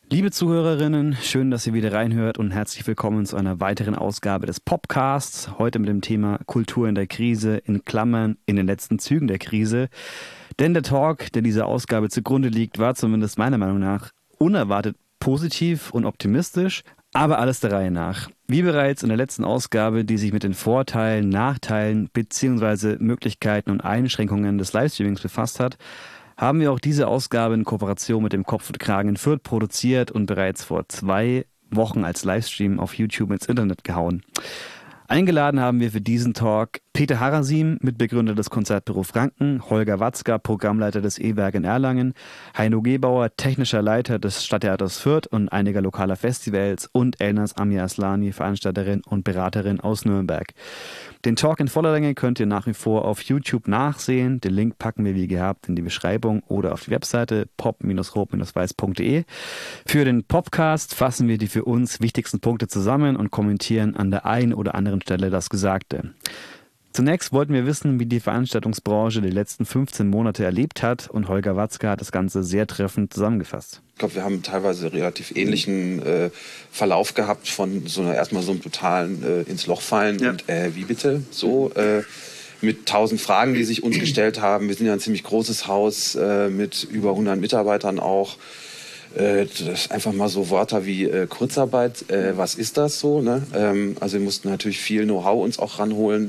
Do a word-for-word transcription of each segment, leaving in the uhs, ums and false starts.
Liebe Zuhörerinnen, schön, dass ihr wieder reinhört und herzlich willkommen zu einer weiteren Ausgabe des Popcasts. Heute mit dem Thema Kultur in der Krise, in Klammern, in den letzten Zügen der Krise. Denn der Talk, der dieser Ausgabe zugrunde liegt, war zumindest meiner Meinung nach unerwartet positiv und optimistisch, aber alles der Reihe nach. Wie bereits in der letzten Ausgabe, die sich mit den Vorteilen, Nachteilen bzw. Möglichkeiten und Einschränkungen des Livestreamings befasst hat, haben wir auch diese Ausgabe in Kooperation mit dem Kopf und Kragen in Fürth produziert und bereits vor zwei Wochen als Livestream auf YouTube ins Internet gehauen. Eingeladen haben wir für diesen Talk Peter Harasim, Mitbegründer des Konzertbüro Franken, Holger Watzka, Programmleiter des E-Werk in Erlangen, Heino Gebauer, technischer Leiter des Stadttheaters Fürth und einiger lokaler Festivals und Elnaz Amir Aslani, Veranstalterin und Beraterin aus Nürnberg. Den Talk in voller Länge könnt ihr nach wie vor auf YouTube nachsehen. Den Link packen wir wie gehabt in die Beschreibung oder auf die Webseite pop rot weiß punkt de. Für den Popcast fassen wir die für uns wichtigsten Punkte zusammen und kommentieren an der einen oder anderen Stelle das Gesagte. Zunächst wollten wir wissen, wie die Veranstaltungsbranche die letzten fünfzehn Monate erlebt hat, und Holger Watzka hat das Ganze sehr treffend zusammengefasst. Ich glaube, wir haben teilweise relativ ähnlichen äh, Verlauf gehabt von so einer erstmal so einem totalen äh, ins Loch fallen ja. und äh, wie bitte so äh, mit tausend Fragen, die sich uns gestellt haben. Wir sind ja ein ziemlich großes Haus äh, mit über hundert Mitarbeitern auch. Äh, das einfach mal so Wörter wie äh, Kurzarbeit. Äh, was ist das so? Ne? Ähm, also wir mussten natürlich viel Know-how uns auch ranholen.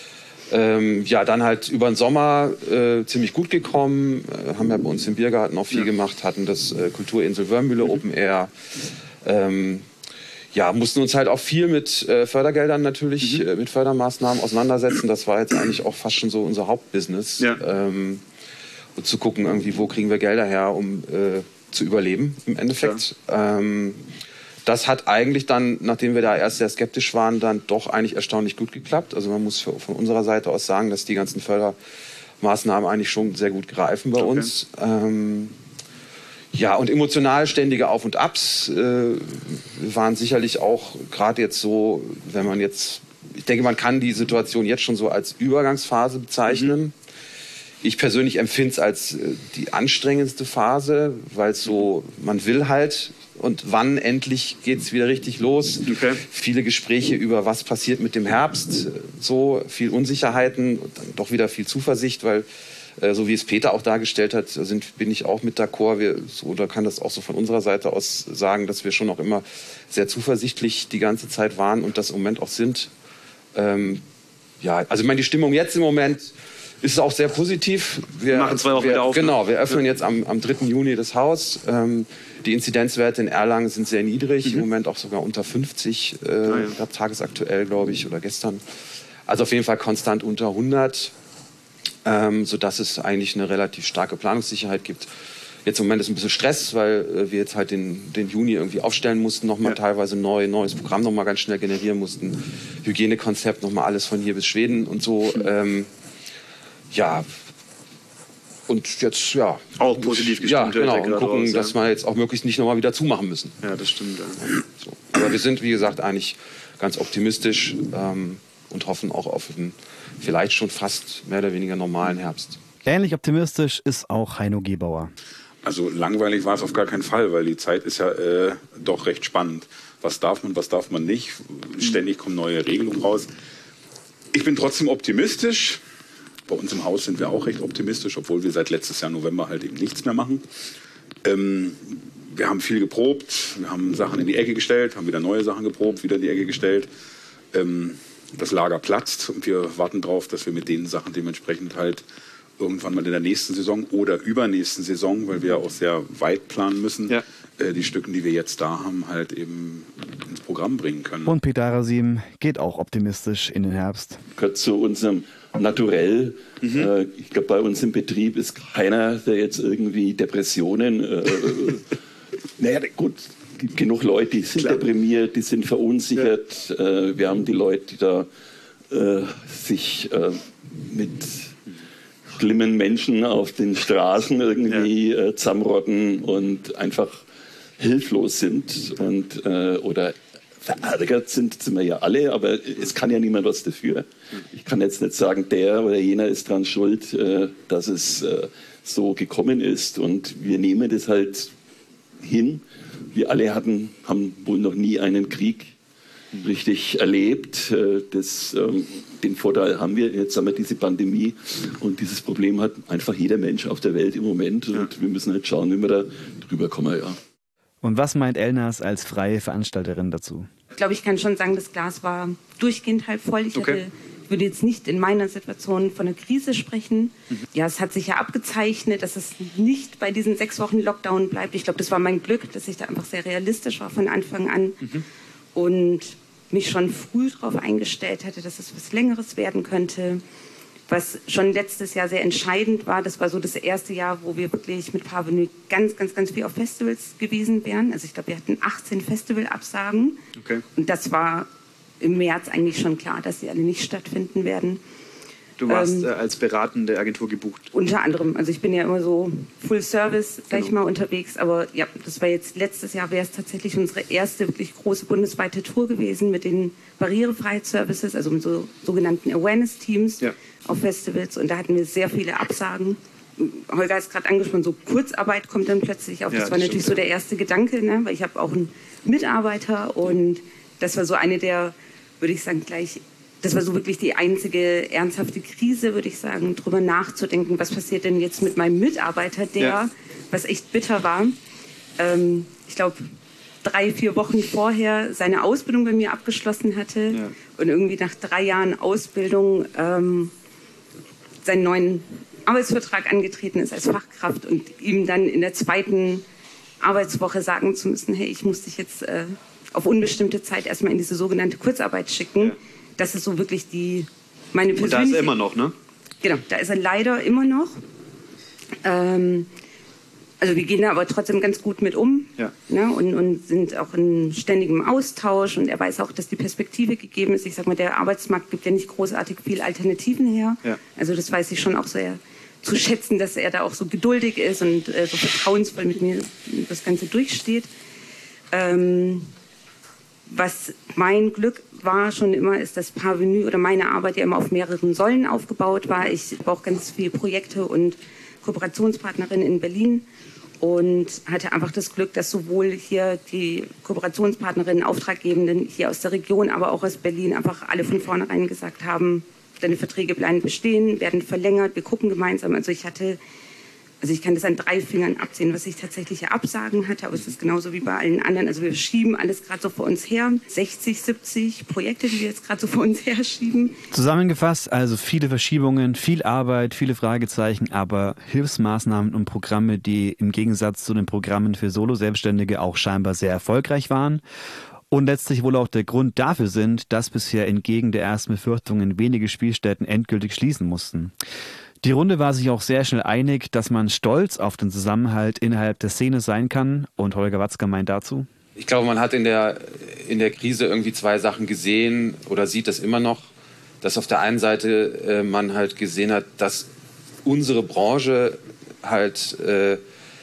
Ähm, ja, dann halt über den Sommer äh, ziemlich gut gekommen, äh, haben ja bei uns im Biergarten auch viel ja. gemacht, hatten das äh, Kulturinsel Wörmühle, mhm. Open Air. Ähm, ja, mussten uns halt auch viel mit äh, Fördergeldern natürlich, mhm. äh, mit Fördermaßnahmen auseinandersetzen. Das war jetzt eigentlich auch fast schon so unser Hauptbusiness. Ja. Ähm, und zu gucken, irgendwie, wo kriegen wir Gelder her, um äh, zu überleben im Endeffekt. Ja. Ähm, Das hat eigentlich dann, nachdem wir da erst sehr skeptisch waren, dann doch eigentlich erstaunlich gut geklappt. Also man muss von unserer Seite aus sagen, dass die ganzen Fördermaßnahmen eigentlich schon sehr gut greifen bei okay. uns. Ähm, ja, und emotional ständige Auf- und Abs äh, waren sicherlich auch gerade jetzt so, wenn man jetzt, ich denke, man kann die Situation jetzt schon so als Übergangsphase bezeichnen. Mhm. Ich persönlich empfinde es als äh, die anstrengendste Phase, weil es so, man will halt, und wann endlich geht es wieder richtig los. Okay. Viele Gespräche über, was passiert mit dem Herbst, so viel Unsicherheiten und dann doch wieder viel Zuversicht, weil äh, so wie es Peter auch dargestellt hat, sind, bin ich auch mit d'accord. Wir, so, oder kann das auch so von unserer Seite aus sagen, dass wir schon auch immer sehr zuversichtlich die ganze Zeit waren und das im Moment auch sind. Ähm, ja, also ich meine, die Stimmung jetzt im Moment ist auch sehr positiv. Wir, wir machen zwei Wochen wir, wieder auf. Genau, wir öffnen jetzt am, am dritten Juni das Haus. Ähm, die Inzidenzwerte in Erlangen sind sehr niedrig, mhm. im Moment auch sogar unter fünfzig, äh, ah, ja. tagesaktuell, glaube ich, oder gestern. Also auf jeden Fall konstant unter hundert, ähm, sodass es eigentlich eine relativ starke Planungssicherheit gibt. Jetzt im Moment ist ein bisschen Stress, weil äh, wir jetzt halt den, den Juni irgendwie aufstellen mussten, nochmal ja. teilweise neu, neues Programm nochmal ganz schnell generieren mussten, Hygienekonzept, nochmal alles von hier bis Schweden und so. Mhm. Ähm, Ja, und jetzt, ja. Auch positiv gestimmt. Ja, genau. Und gucken, raus, dass ja. wir jetzt auch möglichst nicht nochmal wieder zumachen müssen. Ja, das stimmt. Ja. So. Aber wir sind, wie gesagt, eigentlich ganz optimistisch ähm, und hoffen auch auf einen vielleicht schon fast mehr oder weniger normalen Herbst. Ähnlich optimistisch ist auch Heino Gebauer. Also langweilig war es auf gar keinen Fall, weil die Zeit ist ja äh, doch recht spannend. Was darf man, was darf man nicht? Ständig kommen neue Regelungen raus. Ich bin trotzdem optimistisch. Bei uns im Haus sind wir auch recht optimistisch, obwohl wir seit letztes Jahr November halt eben nichts mehr machen. Ähm, wir haben viel geprobt, wir haben Sachen in die Ecke gestellt, haben wieder neue Sachen geprobt, wieder in die Ecke gestellt. Ähm, das Lager platzt und wir warten darauf, dass wir mit den Sachen dementsprechend halt irgendwann mal in der nächsten Saison oder übernächsten Saison, weil wir auch sehr weit planen müssen, ja. äh, die Stücken, die wir jetzt da haben, halt eben ins Programm bringen können. Und Peter Harasim geht auch optimistisch in den Herbst. Gehört zu unserem Naturell. Mhm. Äh, ich glaube, bei uns im Betrieb ist keiner, der jetzt irgendwie Depressionen. Äh, naja, gut, es gibt genug Leute, die sind Klar. deprimiert, die sind verunsichert. Ja. Äh, wir haben die Leute, die da äh, sich äh, mit schlimmen Menschen auf den Straßen irgendwie ja. äh, zusammenrotten und einfach hilflos sind und äh, oder verärgert sind, sind wir ja alle, aber es kann ja niemand was dafür. Ich kann jetzt nicht sagen, der oder jener ist dran schuld, äh, dass es äh, so gekommen ist, und wir nehmen das halt hin wir alle hatten, haben wohl noch nie einen Krieg richtig erlebt. Das, den Vorteil haben wir, jetzt haben wir diese Pandemie und dieses Problem hat einfach jeder Mensch auf der Welt im Moment und ja. wir müssen halt schauen, wie wir da drüber kommen. Ja. Und was meint Elnas als freie Veranstalterin dazu? Ich glaube, ich kann schon sagen, das Glas war durchgehend halb voll. Ich, okay. hatte, ich würde jetzt nicht in meiner Situation von einer Krise sprechen. Mhm. Ja, es hat sich ja abgezeichnet, dass es nicht bei diesen sechs Wochen Lockdown bleibt. Ich glaube, das war mein Glück, dass ich da einfach sehr realistisch war von Anfang an. Mhm. Und mich schon früh darauf eingestellt hatte, dass es was Längeres werden könnte. Was schon letztes Jahr sehr entscheidend war, das war so das erste Jahr, wo wir wirklich mit Parvenu ganz, ganz, ganz viel auf Festivals gewesen wären. Also ich glaube, wir hatten achtzehn Festivalabsagen. Okay. Und das war im März eigentlich schon klar, dass sie alle nicht stattfinden werden. Du warst ähm, äh, als beratende Agentur gebucht? Unter anderem. Also ich bin ja immer so Full Service, sag ich mal, unterwegs. Aber ja, das war jetzt letztes Jahr, wäre es tatsächlich unsere erste wirklich große bundesweite Tour gewesen mit den Barrierefreiheit-Services, also mit so sogenannten Awareness-Teams ja. auf Festivals. Und da hatten wir sehr viele Absagen. Holger ist gerade angesprochen, so Kurzarbeit kommt dann plötzlich auf. Das, ja, das war natürlich stimmt. so der erste Gedanke, ne? Weil ich habe auch einen Mitarbeiter und das war so eine der, würde ich sagen, gleich... Das war so wirklich die einzige ernsthafte Krise, würde ich sagen, drüber nachzudenken, was passiert denn jetzt mit meinem Mitarbeiter, der, ja. was echt bitter war, ähm, ich glaube, drei, vier Wochen vorher seine Ausbildung bei mir abgeschlossen hatte ja. und irgendwie nach drei Jahren Ausbildung ähm, seinen neuen Arbeitsvertrag angetreten ist als Fachkraft und ihm dann in der zweiten Arbeitswoche sagen zu müssen, hey, ich muss dich jetzt äh, auf unbestimmte Zeit erstmal in diese sogenannte Kurzarbeit schicken. Ja. Das ist so wirklich die, meine persönliche... Und da ist er immer noch, ne? Genau, da ist er leider immer noch. Ähm, also wir gehen da aber trotzdem ganz gut mit um ja. ne? und, und sind auch in ständigem Austausch. Und er weiß auch, dass die Perspektive gegeben ist. Ich sag mal, der Arbeitsmarkt gibt ja nicht großartig viel Alternativen her. Ja. Also das weiß ich schon auch sehr zu schätzen, dass er da auch so geduldig ist und äh, so vertrauensvoll mit mir das Ganze durchsteht. Ähm, was mein Glück war schon immer, ist, dass Parvenu oder meine Arbeit ja immer auf mehreren Säulen aufgebaut war. Ich war auch ganz viele Projekte und Kooperationspartnerin in Berlin und hatte einfach das Glück, dass sowohl hier die Kooperationspartnerinnen, Auftraggebenden hier aus der Region, aber auch aus Berlin einfach alle von vornherein gesagt haben, deine Verträge bleiben bestehen, werden verlängert, wir gucken gemeinsam. Also ich hatte, also ich kann das an drei Fingern absehen, was ich tatsächlich Absagen hatte, aber es ist genauso wie bei allen anderen. Also wir schieben alles gerade so vor uns her. sechzig, siebzig Projekte, die wir jetzt gerade so vor uns her schieben. Zusammengefasst, also viele Verschiebungen, viel Arbeit, viele Fragezeichen, aber Hilfsmaßnahmen und Programme, die im Gegensatz zu den Programmen für Solo-Selbstständige auch scheinbar sehr erfolgreich waren. Und letztlich wohl auch der Grund dafür sind, dass bisher entgegen der ersten Befürchtungen wenige Spielstätten endgültig schließen mussten. Die Runde war sich auch sehr schnell einig, dass man stolz auf den Zusammenhalt innerhalb der Szene sein kann. Und Holger Watzke meint dazu? Ich glaube, man hat in der, in der Krise irgendwie zwei Sachen gesehen oder sieht das immer noch. Dass auf der einen Seite äh, man halt gesehen hat, dass unsere Branche halt äh,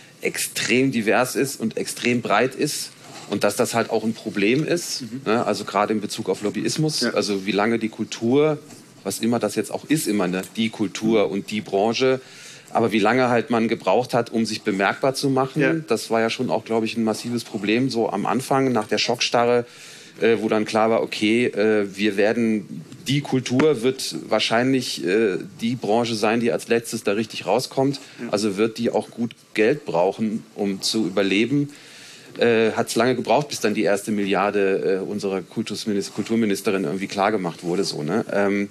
extrem divers ist und extrem breit ist. Und dass das halt auch ein Problem ist, mhm. ne? Also gerade in Bezug auf Lobbyismus, ja. Also wie lange die Kultur, was immer das jetzt auch ist, immer ne? die Kultur und die Branche, aber wie lange halt man gebraucht hat, um sich bemerkbar zu machen, ja. Das war ja schon auch, glaube ich, ein massives Problem, so am Anfang, nach der Schockstarre, äh, wo dann klar war, okay, äh, wir werden, die Kultur wird wahrscheinlich äh, die Branche sein, die als letztes da richtig rauskommt, ja. Also wird die auch gut Geld brauchen, um zu überleben. Äh, hat es lange gebraucht, bis dann die erste Milliarde äh, unserer Kultusminister, Kulturministerin irgendwie klargemacht wurde. So, ne? ähm,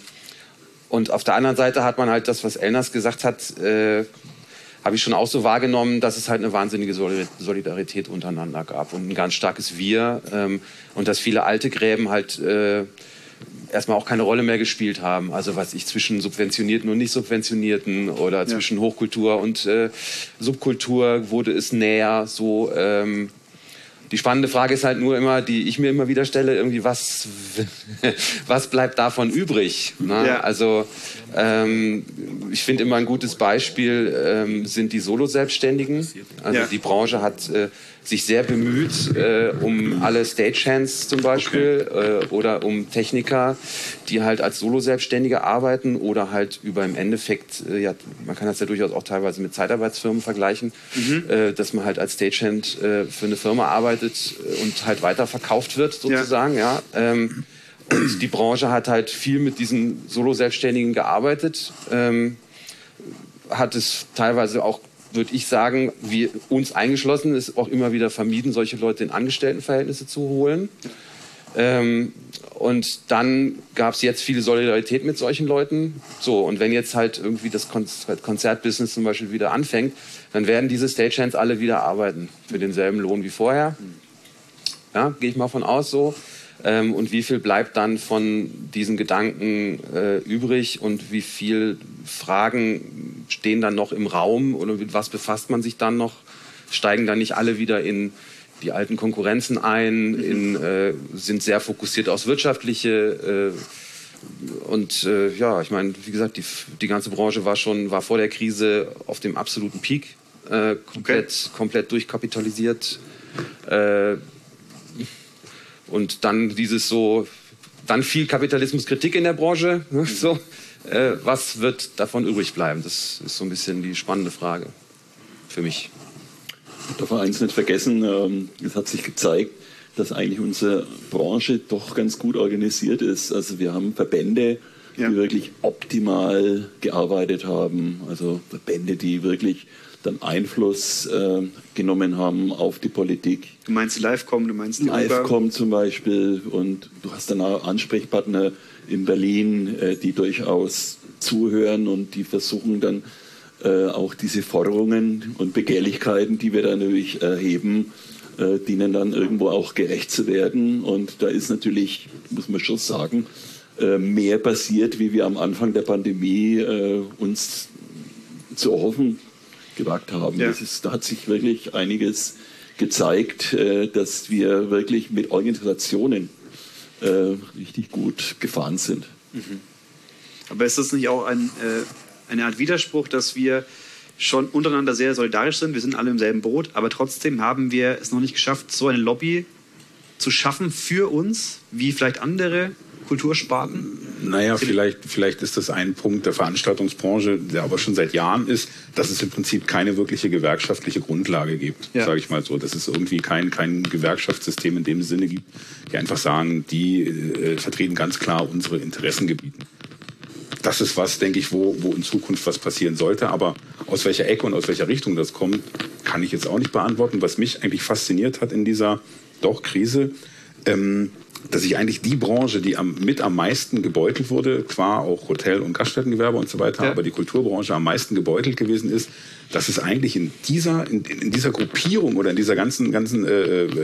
und auf der anderen Seite hat man halt das, was Elnas gesagt hat, äh, habe ich schon auch so wahrgenommen, dass es halt eine wahnsinnige Solidarität untereinander gab und ein ganz starkes Wir ähm, und dass viele alte Gräben halt äh, erstmal auch keine Rolle mehr gespielt haben. Also was ich zwischen Subventionierten und Nicht-Subventionierten oder ja. zwischen Hochkultur und äh, Subkultur wurde es näher so. Ähm, Die spannende Frage ist halt nur immer, die ich mir immer wieder stelle, irgendwie was, was bleibt davon übrig? Ne? Ja. Also ähm, ich finde immer ein gutes Beispiel ähm, sind die Solo-Selbstständigen. Also ja. Die Branche hat äh, sich sehr bemüht äh, um alle Stagehands zum Beispiel okay. äh, oder um Techniker, die halt als Solo-Selbstständige arbeiten oder halt über im Endeffekt, äh, ja, man kann das ja durchaus auch teilweise mit Zeitarbeitsfirmen vergleichen, mhm. äh, dass man halt als Stagehand äh, für eine Firma arbeitet und halt weiterverkauft wird sozusagen, ja. ja ähm, und die Branche hat halt viel mit diesen Solo-Selbstständigen gearbeitet, ähm, hat es teilweise auch, würde ich sagen, wir uns eingeschlossen, ist auch immer wieder vermieden, solche Leute in Angestelltenverhältnisse zu holen. Ähm, und dann gab es jetzt viel Solidarität mit solchen Leuten. So, und wenn jetzt halt irgendwie das Konzertbusiness zum Beispiel wieder anfängt, dann werden diese Stagehands alle wieder arbeiten für denselben Lohn wie vorher. Ja, gehe ich mal von aus so. Ähm, und wie viel bleibt dann von diesen Gedanken äh, übrig und wie viel Fragen stehen dann noch im Raum oder mit was befasst man sich dann noch? Steigen dann nicht alle wieder in die alten Konkurrenzen ein, in, äh, sind sehr fokussiert aufs Wirtschaftliche äh, und äh, ja, ich meine, wie gesagt, die, die ganze Branche war schon war vor der Krise auf dem absoluten Peak, äh, komplett, okay. komplett durchkapitalisiert. Äh, Und dann dieses so, dann viel Kapitalismuskritik in der Branche. Ne, so, äh, was wird davon übrig bleiben? Das ist so ein bisschen die spannende Frage für mich. Ich darf eins nicht vergessen, ähm, es hat sich gezeigt, dass eigentlich unsere Branche doch ganz gut organisiert ist. Also wir haben Verbände, ja. die wirklich optimal gearbeitet haben. Also Verbände, die wirklich dann Einfluss äh, genommen haben auf die Politik. Du meinst die Livecom, du meinst die Livecom zum Beispiel, und du hast dann auch Ansprechpartner in Berlin, äh, die durchaus zuhören und die versuchen dann äh, auch diese Forderungen und Begehrlichkeiten, die wir da natürlich erheben, äh, denen dann irgendwo auch gerecht zu werden. Und da ist natürlich, muss man schon sagen, äh, mehr passiert, wie wir am Anfang der Pandemie äh, uns zu erhoffen gewagt haben. Ja. Das ist, da hat sich wirklich einiges gezeigt, äh, dass wir wirklich mit Organisationen äh, richtig gut gefahren sind. Mhm. Aber ist das nicht auch ein, äh, eine Art Widerspruch, dass wir schon untereinander sehr solidarisch sind? Wir sind alle im selben Boot, aber trotzdem haben wir es noch nicht geschafft, so eine Lobby zu schaffen für uns, wie vielleicht andere Kultursparten? Naja, vielleicht, vielleicht ist das ein Punkt der Veranstaltungsbranche, der aber schon seit Jahren ist, dass es im Prinzip keine wirkliche gewerkschaftliche Grundlage gibt, ja. sage ich mal so. Dass es irgendwie kein, kein Gewerkschaftssystem in dem Sinne gibt, die einfach sagen, die äh, vertreten ganz klar unsere Interessengebiete. Das ist was, denke ich, wo, wo in Zukunft was passieren sollte. Aber aus welcher Ecke und aus welcher Richtung das kommt, kann ich jetzt auch nicht beantworten. Was mich eigentlich fasziniert hat in dieser doch Krise, ähm, dass sich eigentlich die Branche, die am, mit am meisten gebeutelt wurde, zwar auch Hotel- und Gaststättengewerbe und so weiter, ja. aber die Kulturbranche am meisten gebeutelt gewesen ist, dass es eigentlich in dieser, in, in dieser Gruppierung oder in dieser ganzen, ganzen äh, äh,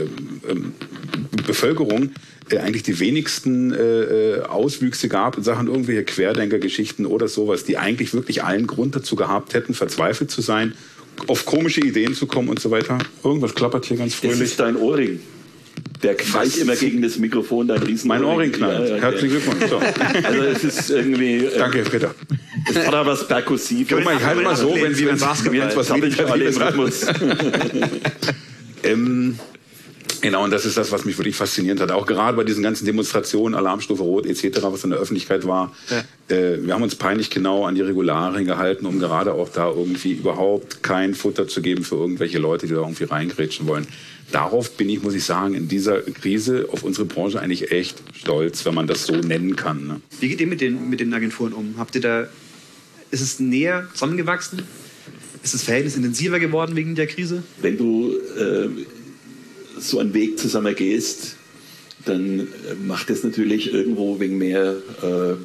Bevölkerung äh, eigentlich die wenigsten äh, Auswüchse gab in Sachen irgendwelche Querdenkergeschichten oder sowas, die eigentlich wirklich allen Grund dazu gehabt hätten, verzweifelt zu sein, auf komische Ideen zu kommen und so weiter. Irgendwas klappert hier ganz fröhlich. Das ist dein Ohrring. Der knallt immer gegen das Mikrofon, dein riesen Mein Ohrring knallt. Ja, ja, Herzlichen Glückwunsch. So. Also es ist irgendwie... Äh, Danke, Herr Peter. Es hat aber was Perkussiv. Guck mal, ich halte mal so, wenn Sie was Rhythmus ähm, Genau, und das ist das, was mich wirklich fasziniert hat. Auch gerade bei diesen ganzen Demonstrationen, Alarmstufe Rot et cetera, was in der Öffentlichkeit war. Ja. Äh, wir haben uns peinlich genau an die Regularien gehalten, um gerade auch da irgendwie überhaupt kein Futter zu geben für irgendwelche Leute, die da irgendwie reingrätschen wollen. Darauf bin ich, muss ich sagen, in dieser Krise auf unsere Branche eigentlich echt stolz, wenn man das so nennen kann. Ne? Wie geht ihr mit den, mit den Agenturen um? Habt ihr da, ist es näher zusammengewachsen? Ist das Verhältnis intensiver geworden wegen der Krise? Wenn du äh, so einen Weg zusammen gehst, dann macht es natürlich irgendwo wegen mehr äh,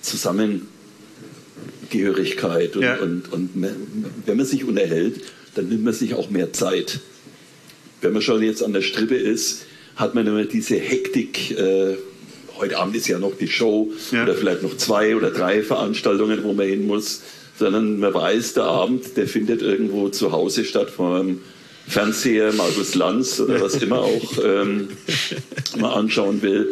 Zusammengehörigkeit. Und, ja. und, und wenn man sich unterhält, dann nimmt man sich auch mehr Zeit. Wenn man schon jetzt an der Strippe ist, hat man immer diese Hektik. Äh, heute Abend ist ja noch die Show ja. oder vielleicht noch zwei oder drei Veranstaltungen, wo man hin muss. Sondern man weiß, der Abend, der findet irgendwo zu Hause statt, vor einem Fernseher, Markus Lanz oder was immer auch ähm, man anschauen will.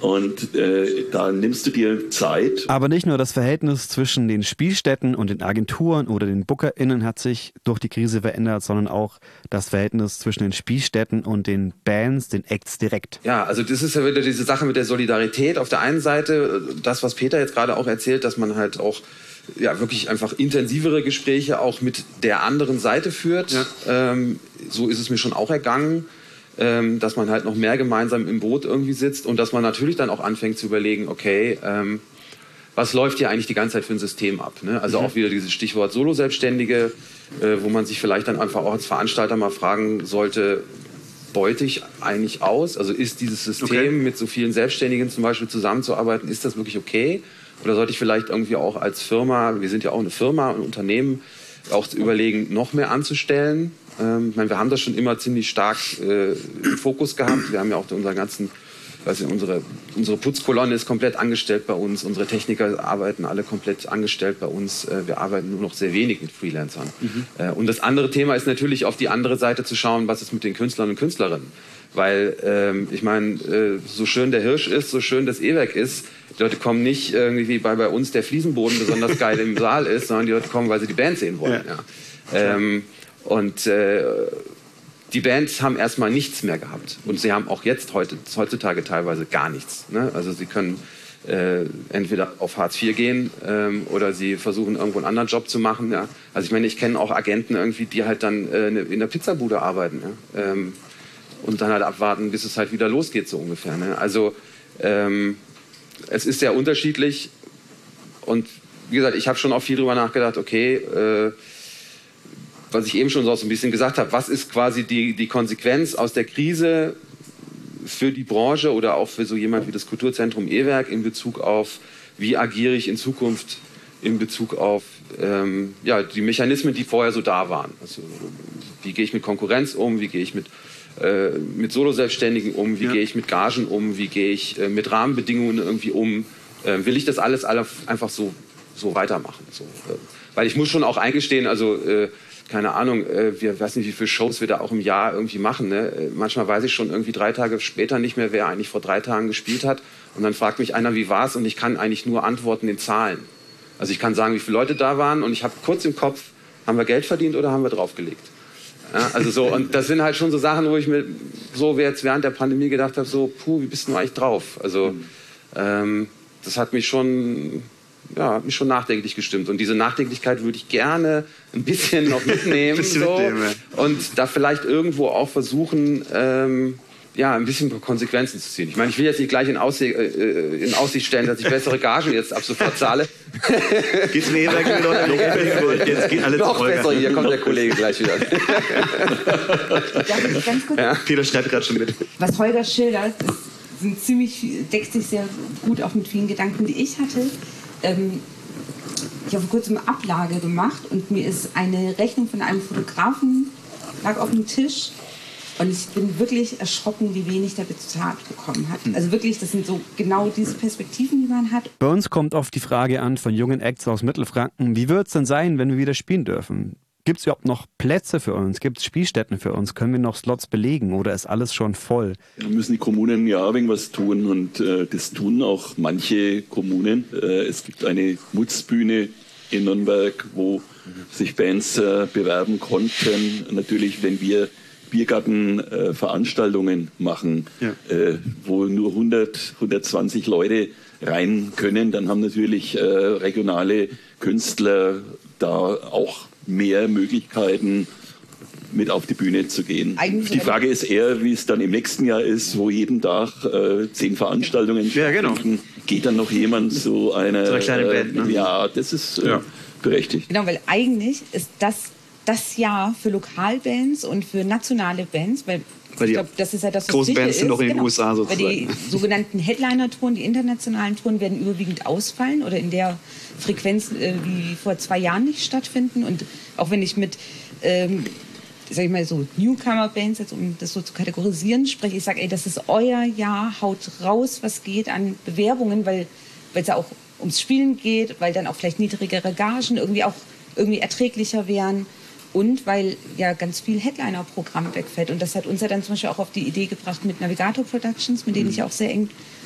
Und äh, da nimmst du dir Zeit. Aber nicht nur das Verhältnis zwischen den Spielstätten und den Agenturen oder den BookerInnen hat sich durch die Krise verändert, sondern auch das Verhältnis zwischen den Spielstätten und den Bands, den Acts direkt. Ja, also das ist ja wieder diese Sache mit der Solidarität. Auf der einen Seite, das, was Peter jetzt gerade auch erzählt, dass man halt auch ja, wirklich einfach intensivere Gespräche auch mit der anderen Seite führt. Ja. Ähm, so ist es mir schon auch ergangen. Ähm, dass man halt noch mehr gemeinsam im Boot irgendwie sitzt und dass man natürlich dann auch anfängt zu überlegen, okay, ähm, was läuft hier eigentlich die ganze Zeit für ein System ab? Ne? Also mhm. auch wieder dieses Stichwort Solo-Selbstständige, äh, wo man sich vielleicht dann einfach auch als Veranstalter mal fragen sollte, beute ich eigentlich aus? Also ist dieses System okay. mit so vielen Selbstständigen zum Beispiel zusammenzuarbeiten, ist das wirklich okay? Oder sollte ich vielleicht irgendwie auch als Firma, wir sind ja auch eine Firma, ein Unternehmen, auch zu überlegen, noch mehr anzustellen? Ähm, ich meine, wir haben das schon immer ziemlich stark äh, im Fokus gehabt. Wir haben ja auch unseren ganzen, weiß ich, unsere, unsere Putzkolonne ist komplett angestellt bei uns. Unsere Techniker arbeiten alle komplett angestellt bei uns. Äh, wir arbeiten nur noch sehr wenig mit Freelancern. Mhm. Äh, und das andere Thema ist natürlich auf die andere Seite zu schauen, was ist mit den Künstlern und Künstlerinnen. Weil, ähm, ich meine, äh, so schön der Hirsch ist, so schön das E-Werk ist, die Leute kommen nicht irgendwie, weil bei uns der Fliesenboden besonders geil im Saal ist, sondern die Leute kommen, weil sie die Band sehen wollen. Ja. Ja. Ähm, und äh, die Bands haben erstmal nichts mehr gehabt. Und sie haben auch jetzt heute, heutzutage teilweise gar nichts. Ne? Also sie können äh, entweder auf Hartz vier gehen ähm, oder sie versuchen, irgendwo einen anderen Job zu machen. Ja? Also ich meine, ich kenne auch Agenten irgendwie, die halt dann äh, in der Pizzabude arbeiten. Ja? Ähm, und dann halt abwarten, bis es halt wieder losgeht, so ungefähr. Ne? Also ähm, es ist sehr unterschiedlich. Und wie gesagt, ich habe schon auch viel drüber nachgedacht, okay, äh, was ich eben schon so ein bisschen gesagt habe, was ist quasi die, die Konsequenz aus der Krise für die Branche oder auch für so jemand wie das Kulturzentrum E-Werk in Bezug auf, wie agiere ich in Zukunft in Bezug auf ähm, ja, die Mechanismen, die vorher so da waren. Also, wie gehe ich mit Konkurrenz um, wie gehe ich mit, äh, mit Solo-Selbstständigen um, wie ja. gehe ich mit Gagen um, wie gehe ich äh, mit Rahmenbedingungen irgendwie um. Äh, will ich das alles alle einfach so, so weitermachen? So, äh, weil ich muss schon auch eingestehen, also äh, keine Ahnung, äh, wir weiß nicht, wie viele Shows wir da auch im Jahr irgendwie machen. Ne? Äh, manchmal weiß ich schon irgendwie drei Tage später nicht mehr, wer eigentlich vor drei Tagen gespielt hat. Und dann fragt mich einer, wie war's? Und ich kann eigentlich nur antworten in Zahlen. Also ich kann sagen, wie viele Leute da waren. Und ich habe kurz im Kopf, haben wir Geld verdient oder haben wir draufgelegt? Ja, also so, und das sind halt schon so Sachen, wo ich mir so jetzt während der Pandemie gedacht habe, so, puh, wie bist du eigentlich drauf? Also ähm, das hat mich schon... Ja, hat mich schon nachdenklich gestimmt. Und diese Nachdenklichkeit würde ich gerne ein bisschen noch mitnehmen. so. mitnehmen ja. Und da vielleicht irgendwo auch versuchen, ähm, ja, ein bisschen Konsequenzen zu ziehen. Ich meine, ich will jetzt nicht gleich in, Aussie äh, in Aussicht stellen, dass ich bessere Gagen jetzt ab sofort zahle. Geht's mir noch besser? Jetzt geht alles noch besser. Hier kommt der Kollege gleich wieder. Darf ich ganz kurz? Ja. Peter schreibt gerade schon mit. Was Holger schildert, ist, sind ziemlich, deckt sich sehr gut auch mit vielen Gedanken, die ich hatte. Ähm, ich habe vor kurzem eine Ablage gemacht und mir ist eine Rechnung von einem Fotografen lag auf dem Tisch und ich bin wirklich erschrocken, wie wenig der bezahlt bekommen hat. Also wirklich, das sind so genau diese Perspektiven, die man hat. Bei uns kommt oft die Frage an von jungen Acts aus Mittelfranken, wie wird es denn sein, wenn wir wieder spielen dürfen? Gibt es überhaupt noch Plätze für uns? Gibt es Spielstätten für uns? Können wir noch Slots belegen oder ist alles schon voll? Da müssen die Kommunen ja irgendwas tun und äh, das tun auch manche Kommunen. Äh, es gibt eine Mutzbühne in Nürnberg, wo sich Bands äh, bewerben konnten. Natürlich, wenn wir Biergartenveranstaltungen äh, machen, ja. äh, wo nur hundert, hundertzwanzig Leute rein können, dann haben natürlich äh, regionale Künstler da auch mehr Möglichkeiten, mit auf die Bühne zu gehen. Eigentlich die Frage ist eher, wie es dann im nächsten Jahr ist, wo jeden Tag äh, zehn Veranstaltungen ja, genau. geht dann noch jemand zu einer, so eine kleine Band. Ne? Äh, ja, das ist äh, ja. berechtigt. Genau, weil eigentlich ist das das Jahr für Lokalbands und für nationale Bands, weil Weil ich glaube, das ist ja das, was großen Bands sind ist. noch in den genau. U S A sozusagen. Weil die sogenannten Headliner-Touren, die internationalen Touren werden überwiegend ausfallen oder in der Frequenz äh, wie vor zwei Jahren nicht stattfinden. Und auch wenn ich mit, ähm, sag ich mal so, Newcomer-Bands, jetzt, um das so zu kategorisieren, spreche, ich sage, ey, das ist euer Jahr, haut raus, was geht an Bewerbungen, weil es ja auch ums Spielen geht, weil dann auch vielleicht niedrigere Gagen irgendwie auch irgendwie erträglicher wären. Und weil ja ganz viel Headliner-Programm wegfällt. Und das hat uns ja dann zum Beispiel auch auf die Idee gebracht mit Navigator Productions, mit denen ich auch sehr eng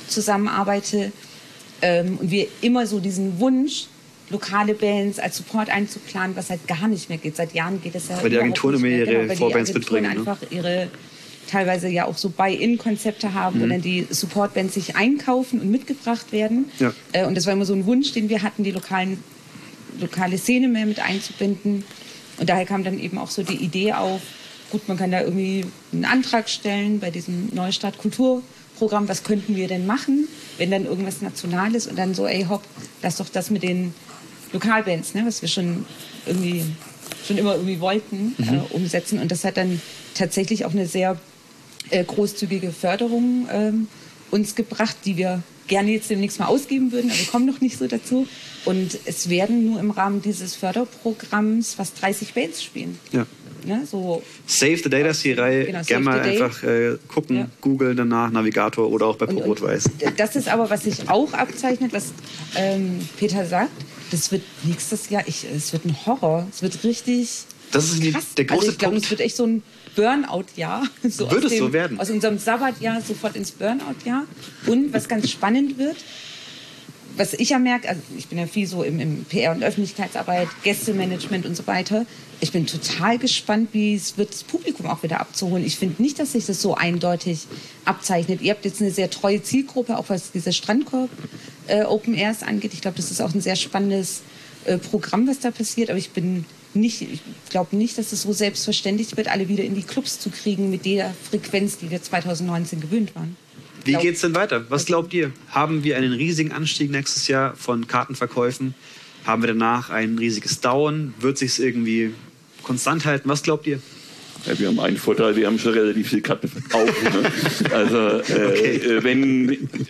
zusammenarbeite ähm, und wir immer so diesen Wunsch, lokale Bands als Support einzuplanen, was halt gar nicht mehr geht. Seit Jahren geht es ja weil die Agenturen immer ihre genau, Vorbands Agenturen mitbringen. Einfach Ne? ihre teilweise ja auch so Buy-in-Konzepte haben, mhm. wo dann die Support-Bands sich einkaufen und mitgebracht werden. Ja. Äh, und das war immer so ein Wunsch, den wir hatten, die lokalen, lokale Szene mehr mit einzubinden. Und daher kam dann eben auch so die Idee auf, gut, man kann da irgendwie einen Antrag stellen bei diesem Neustart Kulturprogramm, was könnten wir denn machen, wenn dann irgendwas Nationales und dann so, ey hopp, lass doch das mit den Lokalbands, ne, was wir schon irgendwie schon immer irgendwie wollten, mhm. äh, umsetzen. Und das hat dann tatsächlich auch eine sehr äh, großzügige Förderung ähm, uns gebracht, die wir gerne jetzt demnächst mal ausgeben würden, aber wir kommen noch nicht so dazu. Und es werden nur im Rahmen dieses Förderprogramms fast dreißig Bands spielen. Ja. Ne, so Save the Data, die Reihe, genau, gerne mal einfach äh, gucken, ja. googeln danach, Navigator oder auch bei und, Rot-Weiß. Und das ist aber, was sich auch abzeichnet, was ähm, Peter sagt, das wird nächstes Jahr, ich, es wird ein Horror, es wird richtig das ist krass. der große also ich glaube, Punkt. Es wird echt so ein Burnout-Jahr. So wird aus es dem, so werden? Aus unserem Sabbatjahr sofort ins Burnout-Jahr. Und was ganz spannend wird, was ich ja merke, also ich bin ja viel so im, im P R und Öffentlichkeitsarbeit, Gästemanagement und so weiter. Ich bin total gespannt, wie es wird, das Publikum auch wieder abzuholen. Ich finde nicht, dass sich das so eindeutig abzeichnet. Ihr habt jetzt eine sehr treue Zielgruppe, auch was diese Strandkorb äh, Open Airs angeht. Ich glaube, das ist auch ein sehr spannendes äh, Programm, was da passiert. Aber ich bin nicht, ich glaube nicht, dass es so selbstverständlich wird, alle wieder in die Clubs zu kriegen mit der Frequenz, die wir zwanzig neunzehn gewöhnt waren. Wie geht's denn weiter? Was glaubt ihr? Haben wir einen riesigen Anstieg nächstes Jahr von Kartenverkäufen? Haben wir danach ein riesiges Down? Wird sich's irgendwie konstant halten? Was glaubt ihr? Ja, wir haben einen Vorteil, wir haben schon relativ viel Karten verkauft. Ne? Also äh, okay. äh, wenn,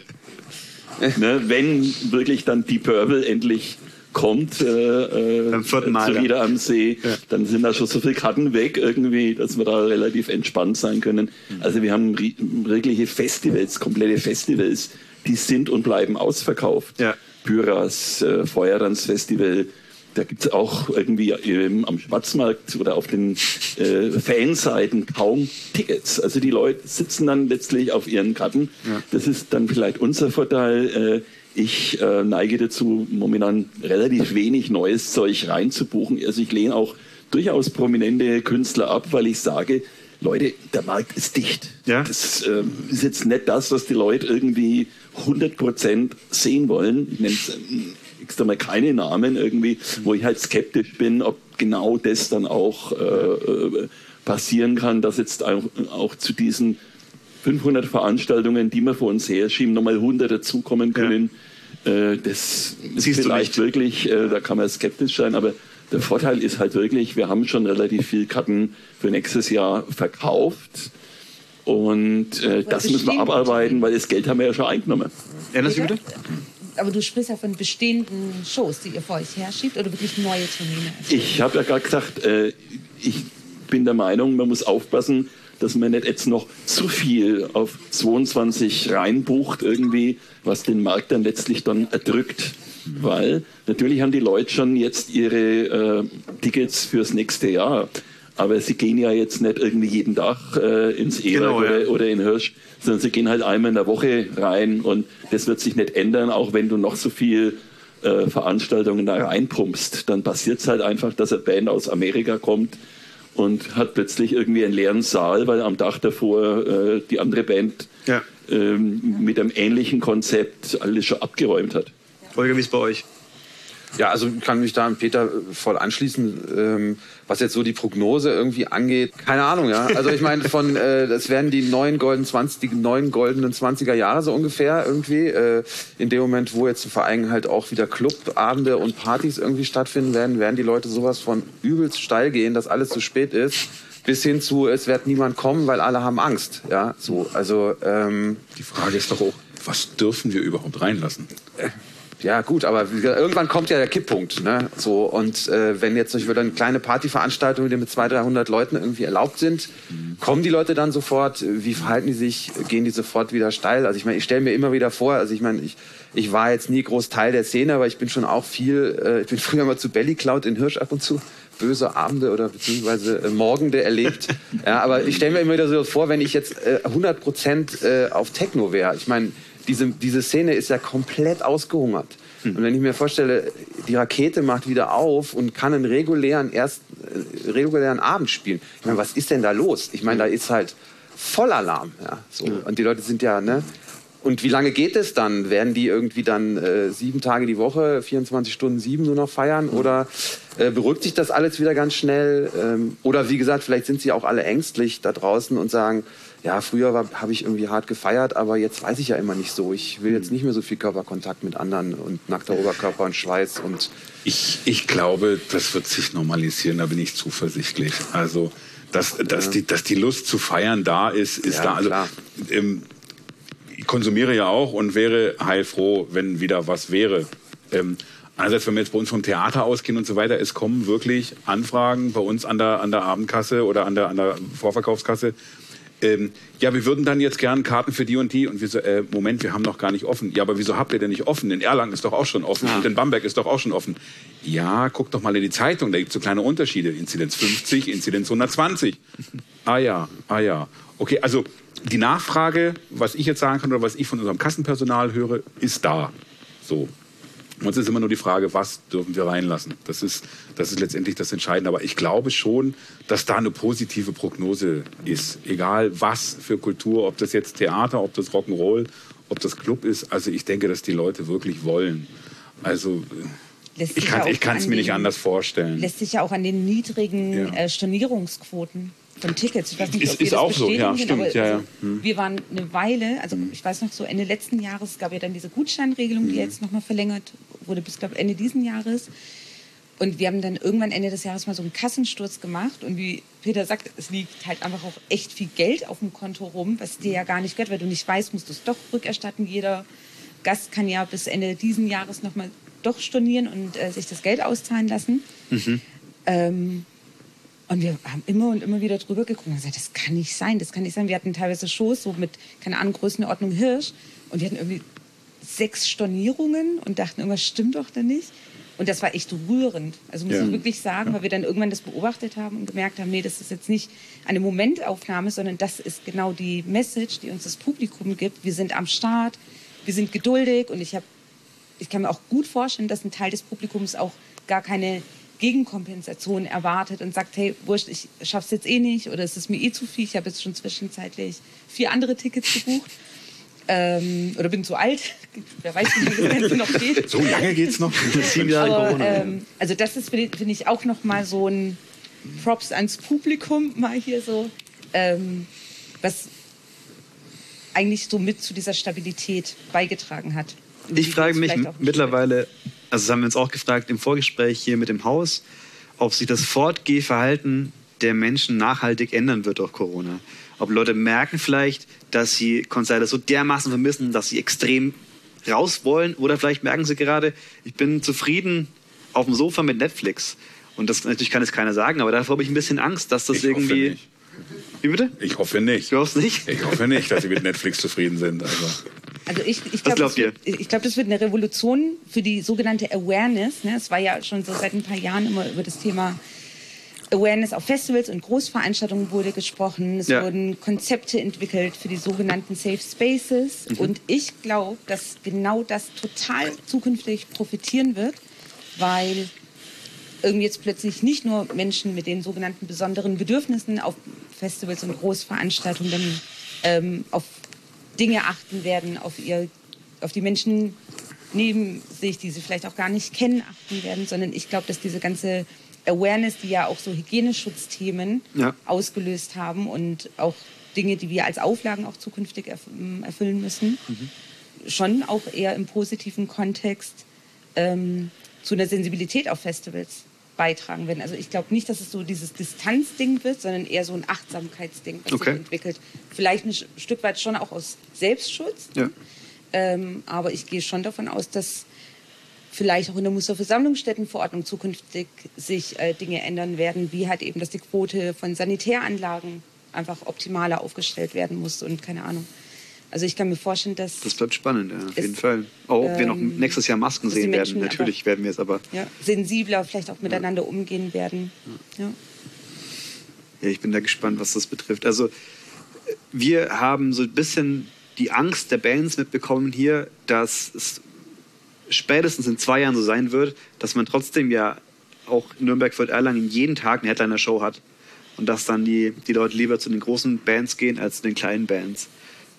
ne, wenn wirklich dann die Purple endlich kommt äh, Beim vierten Mal, zu wieder am See, ja. dann sind da schon so viele Karten weg irgendwie, dass wir da relativ entspannt sein können. Also wir haben wirkliche Festivals, komplette Festivals, die sind und bleiben ausverkauft. Ja. Pyras, äh, Feuertanz-Festival, da gibt es auch irgendwie ähm, am Schwarzmarkt oder auf den äh, Fanseiten kaum Tickets. Also die Leute sitzen dann letztlich auf ihren Karten. Ja. Das ist dann vielleicht unser Vorteil. Äh, Ich äh, neige dazu, momentan relativ wenig neues Zeug reinzubuchen. Also ich lehne auch durchaus prominente Künstler ab, weil ich sage, Leute, der Markt ist dicht. Ja. Das äh, ist jetzt nicht das, was die Leute irgendwie hundert Prozent sehen wollen. Ich nenne extra mal keine Namen irgendwie, wo ich halt skeptisch bin, ob genau das dann auch äh, passieren kann, dass jetzt auch, auch zu diesen fünfhundert Veranstaltungen, die wir vor uns herschieben, nochmal hundert dazukommen können. Ja. Äh, das Siehst ist vielleicht wirklich, äh, da kann man skeptisch sein, aber der Vorteil ist halt wirklich, wir haben schon relativ viel Karten für nächstes Jahr verkauft und äh, das müssen wir abarbeiten, weil das Geld haben wir ja schon eingenommen. Ja, das bitte? Aber du sprichst ja von bestehenden Shows, die ihr vor euch herschiebt, oder wirklich neue Termine? Ich habe ja gerade gesagt, äh, ich bin der Meinung, man muss aufpassen, dass man nicht jetzt noch zu viel auf zweiundzwanzig reinbucht irgendwie, was den Markt dann letztlich dann erdrückt. Weil natürlich haben die Leute schon jetzt ihre äh, Tickets fürs nächste Jahr. Aber sie gehen ja jetzt nicht irgendwie jeden Tag äh, ins Eberg genau, oder, ja. oder in Hirsch, sondern sie gehen halt einmal in der Woche rein. Und das wird sich nicht ändern, auch wenn du noch so viel äh, Veranstaltungen da reinpumpst. Dann passiert es halt einfach, dass eine Band aus Amerika kommt und hat plötzlich irgendwie einen leeren Saal, weil am Tag davor äh, die andere Band ja. ähm, mit einem ähnlichen Konzept alles schon abgeräumt hat. Holger, wie ist bei euch? Ja, also kann mich da an Peter voll anschließen, ähm, was jetzt so die Prognose irgendwie angeht. Keine Ahnung, ja. Also ich meine, von äh, das werden die neuen goldenen zwanzig, die neuen goldenen zwanziger Jahre so ungefähr irgendwie. Äh, in dem Moment, wo jetzt vor allem halt auch wieder Clubabende und Partys irgendwie stattfinden werden, werden die Leute sowas von übelst steil gehen, dass alles zu spät ist, bis hin zu, es wird niemand kommen, weil alle haben Angst. Ja, so. Also ähm, die Frage ist doch auch, was dürfen wir überhaupt reinlassen? Äh, Ja gut, aber irgendwann kommt ja der Kipppunkt, ne? So, und äh, wenn jetzt zum Beispiel eine kleine Partyveranstaltung, die mit zweihundert, dreihundert Leuten irgendwie erlaubt sind, mhm. kommen die Leute dann sofort? Wie verhalten die sich? Gehen die sofort wieder steil? Also ich meine, ich stelle mir immer wieder vor, also ich meine, ich, ich war jetzt nie groß Teil der Szene, aber ich bin schon auch viel, äh, ich bin früher mal zu Belly Cloud in Hirsch ab und zu böse Abende oder beziehungsweise äh, Morgende erlebt. Ja, aber ich stelle mir immer wieder so vor, wenn ich jetzt äh, hundert Prozent äh, auf Techno wäre. Ich meine, diese, diese Szene ist ja komplett ausgehungert. Hm. Und wenn ich mir vorstelle, die Rakete macht wieder auf und kann einen regulären, erst, äh, regulären Abend spielen. Ich meine, was ist denn da los? Ich meine, da ist halt Vollalarm. Ja, so. Ja. Und die Leute sind ja, ne? Und wie lange geht es dann? Werden die irgendwie dann äh, sieben Tage die Woche, vierundzwanzig Stunden sieben nur noch feiern? Oder äh, beruhigt sich das alles wieder ganz schnell? Ähm, oder wie gesagt, vielleicht sind sie auch alle ängstlich da draußen und sagen, ja, früher habe ich irgendwie hart gefeiert, aber jetzt weiß ich ja immer nicht so. Ich will jetzt nicht mehr so viel Körperkontakt mit anderen und nackter Oberkörper und Schweiß. Und ich, ich glaube, das wird sich normalisieren, da bin ich zuversichtlich. Also, dass, dass, ja. die, dass die Lust zu feiern da ist, ist ja, da. Also, ähm, ich konsumiere ja auch und wäre heilfroh, wenn wieder was wäre. Ähm, einerseits, wenn wir jetzt bei uns vom Theater ausgehen und so weiter, es kommen wirklich Anfragen bei uns an der, an der Abendkasse oder an der, an der Vorverkaufskasse. Ähm, ja, wir würden dann jetzt gern Karten für die und die. Und wir so, äh, Moment, wir haben noch gar nicht offen. Ja, aber wieso habt ihr denn nicht offen? In Erlangen ist doch auch schon offen ja. und in Bamberg ist doch auch schon offen. Ja, guck doch mal in die Zeitung, da gibt es so kleine Unterschiede. Inzidenz fünfzig, Inzidenz hundertzwanzig. Ah ja, ah ja. Okay, also die Nachfrage, was ich jetzt sagen kann oder was ich von unserem Kassenpersonal höre, ist da. So. Uns ist immer nur die Frage, was dürfen wir reinlassen? Das ist, das ist letztendlich das Entscheidende. Aber ich glaube schon, dass da eine positive Prognose ist. Egal was für Kultur, ob das jetzt Theater, ob das Rock'n'Roll, ob das Club ist. Also ich denke, dass die Leute wirklich wollen. Also ich kann ich kann es mir nicht anders vorstellen. Lässt sich ja auch an den niedrigen ja. äh, Stornierungsquoten von Tickets. Ich weiß nicht, ist, ob wir ist das auch so, ja, können, stimmt. aber Ja, ja. Also, hm. wir waren eine Weile, also ich weiß noch so Ende letzten Jahres gab ja dann diese Gutscheinregelung, die hm. jetzt nochmal verlängert wurde bis, glaube Ende diesen Jahres. Und wir haben dann irgendwann Ende des Jahres mal so einen Kassensturz gemacht. Und wie Peter sagt, es liegt halt einfach auch echt viel Geld auf dem Konto rum, was dir ja gar nicht gehört, weil du nicht weißt, musst du es doch rückerstatten. Jeder Gast kann ja bis Ende diesen Jahres nochmal doch stornieren und äh, sich das Geld auszahlen lassen. Mhm. Ähm, und wir haben immer und immer wieder drüber geguckt und gesagt, das kann nicht sein, das kann nicht sein. Wir hatten teilweise Shows so mit, keine Ahnung, Größenordnung Hirsch und die hatten irgendwie sechs Stornierungen und dachten, irgendwas stimmt doch da nicht. Und das war echt rührend. Also muss ja. ich wirklich sagen, ja. weil wir dann irgendwann das beobachtet haben und gemerkt haben, nee, das ist jetzt nicht eine Momentaufnahme, sondern das ist genau die Message, die uns das Publikum gibt. Wir sind am Start, wir sind geduldig und ich, hab, ich kann mir auch gut vorstellen, dass ein Teil des Publikums auch gar keine Gegenkompensation erwartet und sagt, hey, wurscht, ich schaff's jetzt eh nicht oder es ist mir eh zu viel. Ich habe jetzt schon zwischenzeitlich vier andere Tickets gebucht. Ähm, oder bin zu alt. Wer weiß, wie das Ganze noch geht. So lange geht's noch? Sieben Jahre Corona. Ähm, also das ist, finde find ich, auch noch mal so ein Props ans Publikum, mal hier so, ähm, was eigentlich so mit zu dieser Stabilität beigetragen hat. Ich frage mich mittlerweile, also das haben wir uns auch gefragt im Vorgespräch hier mit dem Haus, ob sich das Fortgehverhalten der Menschen nachhaltig ändern wird durch Corona. Ob Leute merken vielleicht, dass sie Konzerte so dermaßen vermissen, dass sie extrem raus wollen. Oder vielleicht merken sie gerade, ich bin zufrieden auf dem Sofa mit Netflix. Und das natürlich kann es keiner sagen, aber davor habe ich ein bisschen Angst, dass das ich irgendwie... Hoffe nicht. Wie bitte? Ich hoffe nicht. Du hoffst nicht? Ich hoffe nicht, dass sie mit Netflix zufrieden sind. Also, also ich, ich glaube, das, glaub, das wird eine Revolution für die sogenannte Awareness. Ne? Es war ja schon so seit ein paar Jahren immer über das Thema Awareness auf Festivals und Großveranstaltungen wurde gesprochen. Es ja. wurden Konzepte entwickelt für die sogenannten Safe Spaces. Mhm. Und ich glaube, dass genau das total zukünftig profitieren wird, weil irgendwie jetzt plötzlich nicht nur Menschen mit den sogenannten besonderen Bedürfnissen auf Festivals und Großveranstaltungen dann ähm, auf Dinge achten werden, auf, ihr, auf die Menschen neben sich, die sie vielleicht auch gar nicht kennen, achten werden, sondern ich glaube, dass diese ganze Awareness, die ja auch so Hygieneschutzthemen ja. ausgelöst haben und auch Dinge, die wir als Auflagen auch zukünftig erfüllen müssen, mhm. schon auch eher im positiven Kontext ähm, zu einer Sensibilität auf Festivals beitragen werden. Also ich glaube nicht, dass es so dieses Distanzding wird, sondern eher so ein Achtsamkeitsding, was okay. sich entwickelt. Vielleicht ein Stück weit schon auch aus Selbstschutz, ja. ähm, aber ich gehe schon davon aus, dass vielleicht auch in der Musterversammlungsstättenverordnung zukünftig sich äh, Dinge ändern werden, wie halt eben, dass die Quote von Sanitäranlagen einfach optimaler aufgestellt werden muss und keine Ahnung. Also ich kann mir vorstellen, dass... Das bleibt spannend, ja, auf jeden Fall. Auch ob ähm, wir noch nächstes Jahr Masken sehen werden. Natürlich werden wir es aber... Ja, sensibler vielleicht auch miteinander ja. umgehen werden. Ja. Ja. ja, ich bin da gespannt, was das betrifft. Also wir haben so ein bisschen die Angst der Bands mitbekommen hier, dass es spätestens in zwei Jahren so sein wird, dass man trotzdem ja auch Nürnberg Fürth Erlangen jeden Tag eine Headliner-Show hat und dass dann die, die Leute lieber zu den großen Bands gehen als zu den kleinen Bands.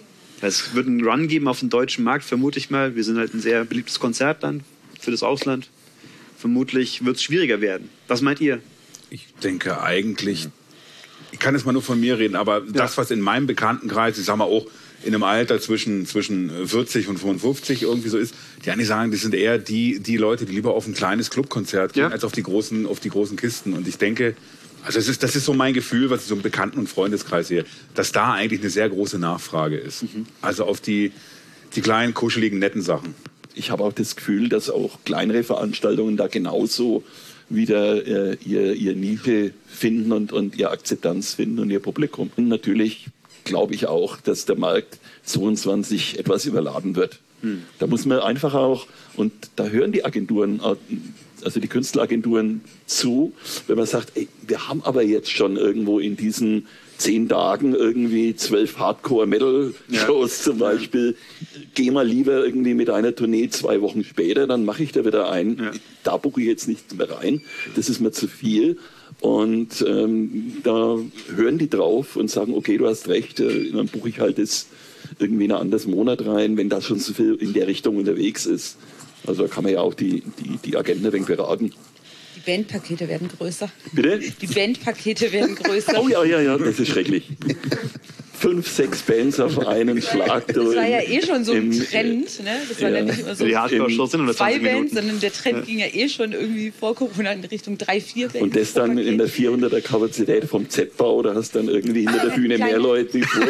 Es wird einen Run geben auf den deutschen Markt, vermute ich mal. Wir sind halt ein sehr beliebtes Konzert dann für das Ausland. Vermutlich wird es schwieriger werden. Was meint ihr? Ich denke eigentlich, ich kann jetzt mal nur von mir reden, aber ja. das, was in meinem Bekanntenkreis, ich sag mal auch in einem Alter zwischen, zwischen vierzig und fünfundfünfzig irgendwie so ist, die eigentlich sagen, das sind eher die, die Leute, die lieber auf ein kleines Clubkonzert gehen, ja. als auf die großen, auf die großen Kisten. Und ich denke, also das ist, das ist so mein Gefühl, was ich so im Bekannten- und Freundeskreis sehe, dass da eigentlich eine sehr große Nachfrage ist. Mhm. Also auf die, die kleinen, kuscheligen, netten Sachen. Ich habe auch das Gefühl, dass auch kleinere Veranstaltungen da genauso wieder äh, ihr, ihr Nische finden und, und ihr Akzeptanz finden und ihr Publikum. Und natürlich glaube ich auch, dass der Markt zweiundzwanzig etwas überladen wird. Hm. Da muss man einfach auch, und da hören die Agenturen, also die Künstleragenturen zu, wenn man sagt, ey, wir haben aber jetzt schon irgendwo in diesen zehn Tagen irgendwie zwölf Hardcore-Metal-Shows ja. zum Beispiel. Geh mal lieber irgendwie mit einer Tournee zwei Wochen später, dann mache ich da wieder ein. Ja. Da buche ich jetzt nichts mehr rein. Das ist mir zu viel. Und ähm, da hören die drauf und sagen, okay, du hast recht, äh, dann buche ich halt das irgendwie in ein anderes Monat rein, wenn das schon so viel in der Richtung unterwegs ist. Also da kann man ja auch die, die, die Agenten ein wenig beraten. Die Bandpakete werden größer. Bitte? Die Bandpakete werden größer. Oh ja, ja, ja, das ist schrecklich. Fünf, sechs Bands auf einen Schlag. Das war ja eh schon so ein Trend. Ne? Das war ja, ja nicht immer so die Hardcore-Shows sind zwei Bands, sondern der Trend ja. ging ja eh schon irgendwie vor Corona in Richtung drei, vier Bands. Und das dann in der vierhunderter Kapazität vom Z-Bau, da hast du dann irgendwie hinter der Bühne mehr Leute. Ich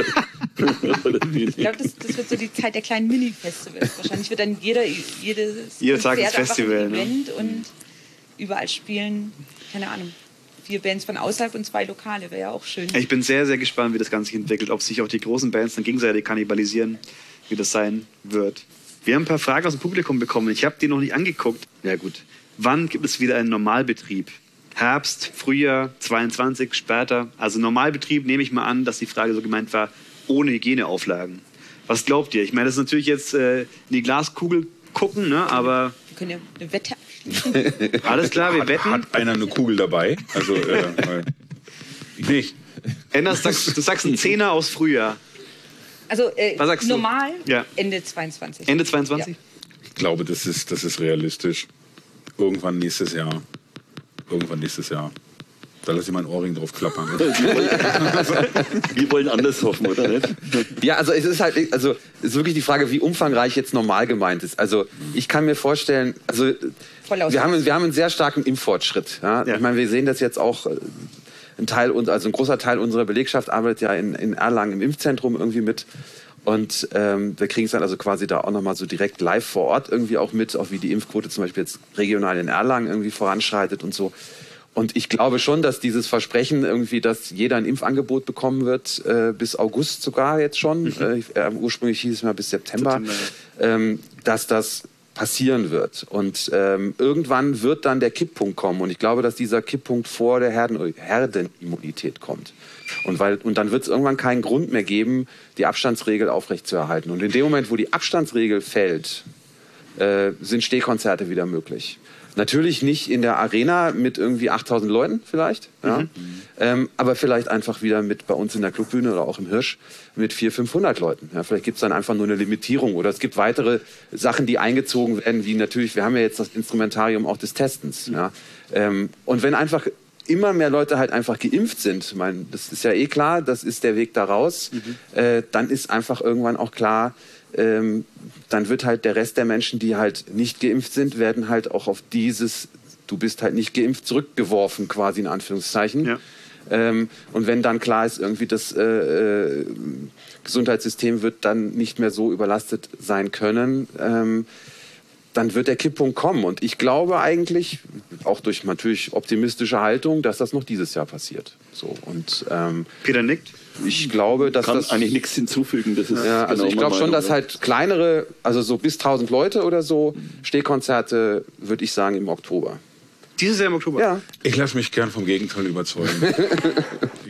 glaube, das, das wird so die Zeit der kleinen Mini-Festivals. Wahrscheinlich wird dann jeder, jedes Jeder Tag ist Festival, ein Event ne? und überall spielen, keine Ahnung. Vier Bands von außerhalb und zwei Lokale, wäre ja auch schön. Ich bin sehr, sehr gespannt, wie das Ganze sich entwickelt, ob sich auch die großen Bands dann gegenseitig kannibalisieren, wie das sein wird. Wir haben ein paar Fragen aus dem Publikum bekommen. Ich habe die noch nicht angeguckt. Ja gut. Wann gibt es wieder einen Normalbetrieb? Herbst, Frühjahr, zweiundzwanzig, später? Also Normalbetrieb nehme ich mal an, dass die Frage so gemeint war, ohne Hygieneauflagen. Was glaubt ihr? Ich meine, das ist natürlich jetzt äh, in die Glaskugel gucken, ne? Aber... Wir können ja eine Wette abschließen. Alles klar, wir hat, wetten. Hat einer eine Kugel dabei? Also, äh, ich nicht. Enders, sagst, du sagst einen Zehner aus Frühjahr. Also äh, Was sagst normal du? Ja. Ende zweiundzwanzig. Ende zweiundzwanzig? Ja. Ich glaube, das ist, das ist realistisch. Irgendwann nächstes Jahr. Irgendwann nächstes Jahr. Da lasse ich meinen Ohrring drauf klappern. Wir wollen anders hoffen, oder nicht? Ja, also es ist halt, also es ist wirklich die Frage, wie umfangreich jetzt normal gemeint ist. Also ich kann mir vorstellen, also wir haben, wir haben einen sehr starken Impffortschritt. Ja? Ja. Ich meine, wir sehen das jetzt auch. Ein Teil, also ein großer Teil unserer Belegschaft arbeitet ja in, in Erlangen im Impfzentrum irgendwie mit. Und ähm, wir kriegen es dann also quasi da auch nochmal so direkt live vor Ort irgendwie auch mit, auch wie die Impfquote zum Beispiel jetzt regional in Erlangen irgendwie voranschreitet und so. Und ich glaube schon, dass dieses Versprechen irgendwie, dass jeder ein Impfangebot bekommen wird, äh, bis August sogar jetzt schon, mhm. äh, ursprünglich hieß es mal bis September, September. Ähm, dass das passieren wird. Und ähm, irgendwann wird dann der Kipppunkt kommen. Und ich glaube, dass dieser Kipppunkt vor der Herden Herdenimmunität kommt. Und, weil, und dann wird es irgendwann keinen Grund mehr geben, die Abstandsregel aufrechtzuerhalten. Und in dem Moment, wo die Abstandsregel fällt, äh, sind Stehkonzerte wieder möglich. Natürlich nicht in der Arena mit irgendwie achttausend Leuten vielleicht, ja. Mhm. Ähm, aber vielleicht einfach wieder mit bei uns in der Clubbühne oder auch im Hirsch mit vierhundert, fünfhundert Leuten. Ja, vielleicht gibt es dann einfach nur eine Limitierung oder es gibt weitere Sachen, die eingezogen werden, wie natürlich, wir haben ja jetzt das Instrumentarium auch des Testens. Mhm. Ja. Ähm, und wenn einfach immer mehr Leute halt einfach geimpft sind, ich meine, das ist ja eh klar, das ist der Weg da raus, mhm. äh, dann ist einfach irgendwann auch klar, Ähm, dann wird halt der Rest der Menschen, die halt nicht geimpft sind, werden halt auch auf dieses, du bist halt nicht geimpft, zurückgeworfen, quasi in Anführungszeichen. Ja. Ähm, und wenn dann klar ist, irgendwie das äh, äh, Gesundheitssystem wird dann nicht mehr so überlastet sein können, ähm, dann wird der Kipppunkt kommen. Und ich glaube eigentlich, auch durch natürlich optimistische Haltung, dass das noch dieses Jahr passiert. So, und, ähm, Peter nickt. Ich glaube, dass kann das eigentlich nichts hinzufügen. Das ist ja, also genau ich glaube schon, Meinung, dass halt kleinere, also so bis tausend Leute oder so, Stehkonzerte, würde ich sagen, im Oktober. Dieses Jahr im Oktober? Ja. Ich lasse mich gern vom Gegenteil überzeugen. Ich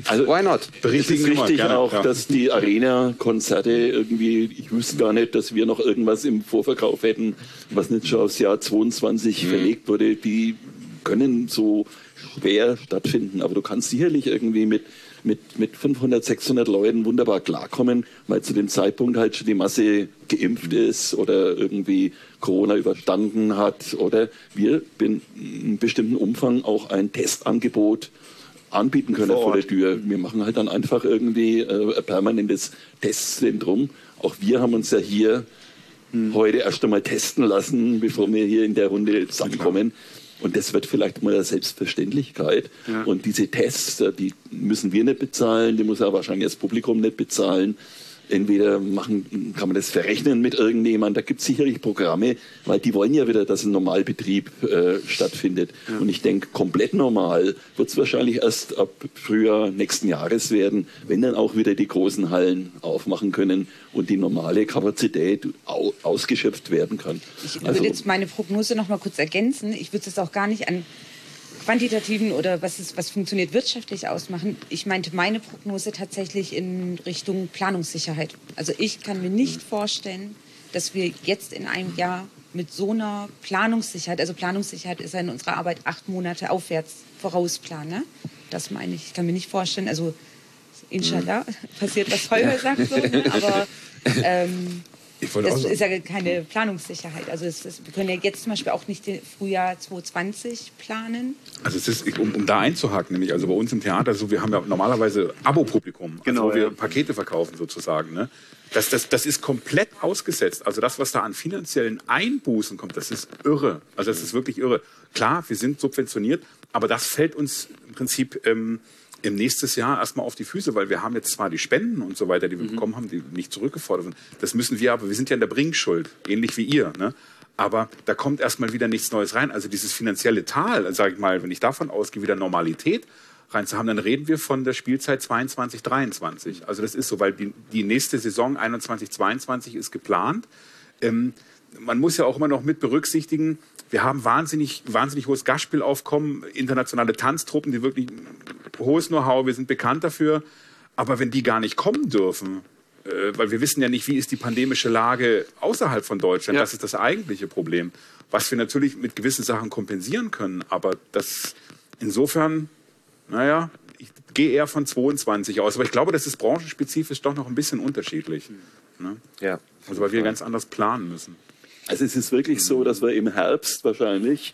Also, why not? Es ist richtig gerne, auch, ja. dass die Arena-Konzerte irgendwie, ich wüsste gar nicht, dass wir noch irgendwas im Vorverkauf hätten, was nicht schon aufs Jahr zweiundzwanzig mhm. verlegt wurde. Die können so schwer stattfinden, aber du kannst sicherlich irgendwie mit mit, mit fünfhundert, sechshundert Leuten wunderbar klarkommen, weil zu dem Zeitpunkt halt schon die Masse geimpft ist oder irgendwie Corona überstanden hat oder wir in einem bestimmten Umfang auch ein Testangebot anbieten können vor, vor der Tür. Wir machen halt dann einfach irgendwie äh, ein permanentes Testzentrum. Auch wir haben uns ja hier hm. heute erst einmal testen lassen, bevor wir hier in der Runde zusammenkommen. Und das wird vielleicht mal eine Selbstverständlichkeit. Ja. Und diese Tests, die müssen wir nicht bezahlen, die muss ja wahrscheinlich das Publikum nicht bezahlen. Entweder machen, kann man das verrechnen mit irgendjemand, da gibt es sicherlich Programme, weil die wollen ja wieder, dass ein Normalbetrieb äh, stattfindet. Ja. Und ich denke, komplett normal wird es wahrscheinlich erst ab Frühjahr nächsten Jahres werden, wenn dann auch wieder die großen Hallen aufmachen können und die normale Kapazität au ausgeschöpft werden kann. Ich würde also, jetzt meine Prognose noch mal kurz ergänzen. Ich würde es auch gar nicht an quantitativen oder was, ist, was funktioniert wirtschaftlich ausmachen. Ich meinte meine Prognose tatsächlich in Richtung Planungssicherheit. Also ich kann mir nicht vorstellen, dass wir jetzt in einem Jahr mit so einer Planungssicherheit, also Planungssicherheit ist ja in unserer Arbeit acht Monate aufwärts vorausplanen. Ne? Das meine ich. Ich kann mir nicht vorstellen, also inshallah passiert, was Holger sagt, so, ne? aber ähm, das ist ja keine Planungssicherheit. Also es ist, wir können ja jetzt zum Beispiel auch nicht den Frühjahr zwanzig zwanzig planen. Also es ist, um, um da einzuhaken, nämlich also bei uns im Theater, so, wir haben ja normalerweise Abo-Publikum, genau, also wo wir ja. Pakete verkaufen sozusagen. Ne? Das, das, das ist komplett ausgesetzt. Also das, was da an finanziellen Einbußen kommt, das ist irre. Also das ist wirklich irre. Klar, wir sind subventioniert, aber das fällt uns im Prinzip ähm, im nächsten Jahr erstmal auf die Füße, weil wir haben jetzt zwar die Spenden und so weiter, die wir mhm. bekommen haben, die nicht zurückgefordert sind. Das müssen wir, aber wir sind ja in der Bringschuld, ähnlich wie ihr. Ne? Aber da kommt erstmal wieder nichts Neues rein. Also dieses finanzielle Tal, sage ich mal, wenn ich davon ausgehe, wieder Normalität reinzuhaben, dann reden wir von der Spielzeit zweiundzwanzig dreiundzwanzig. Also das ist so, weil die, die nächste Saison einundzwanzig zweiundzwanzig ist geplant. Ähm, man muss ja auch immer noch mit berücksichtigen, wir haben wahnsinnig, wahnsinnig hohes Gastspielaufkommen, internationale Tanztruppen, die wirklich hohes Know-how, wir sind bekannt dafür. Aber wenn die gar nicht kommen dürfen, äh, weil wir wissen ja nicht, wie ist die pandemische Lage außerhalb von Deutschland, ja. das ist das eigentliche Problem, was wir natürlich mit gewissen Sachen kompensieren können. Aber das insofern, naja, ich gehe eher von zweiundzwanzig aus. Aber ich glaube, das ist branchenspezifisch doch noch ein bisschen unterschiedlich. Ne? Ja. Also weil wir ganz anders planen müssen. Also es ist wirklich so, dass wir im Herbst wahrscheinlich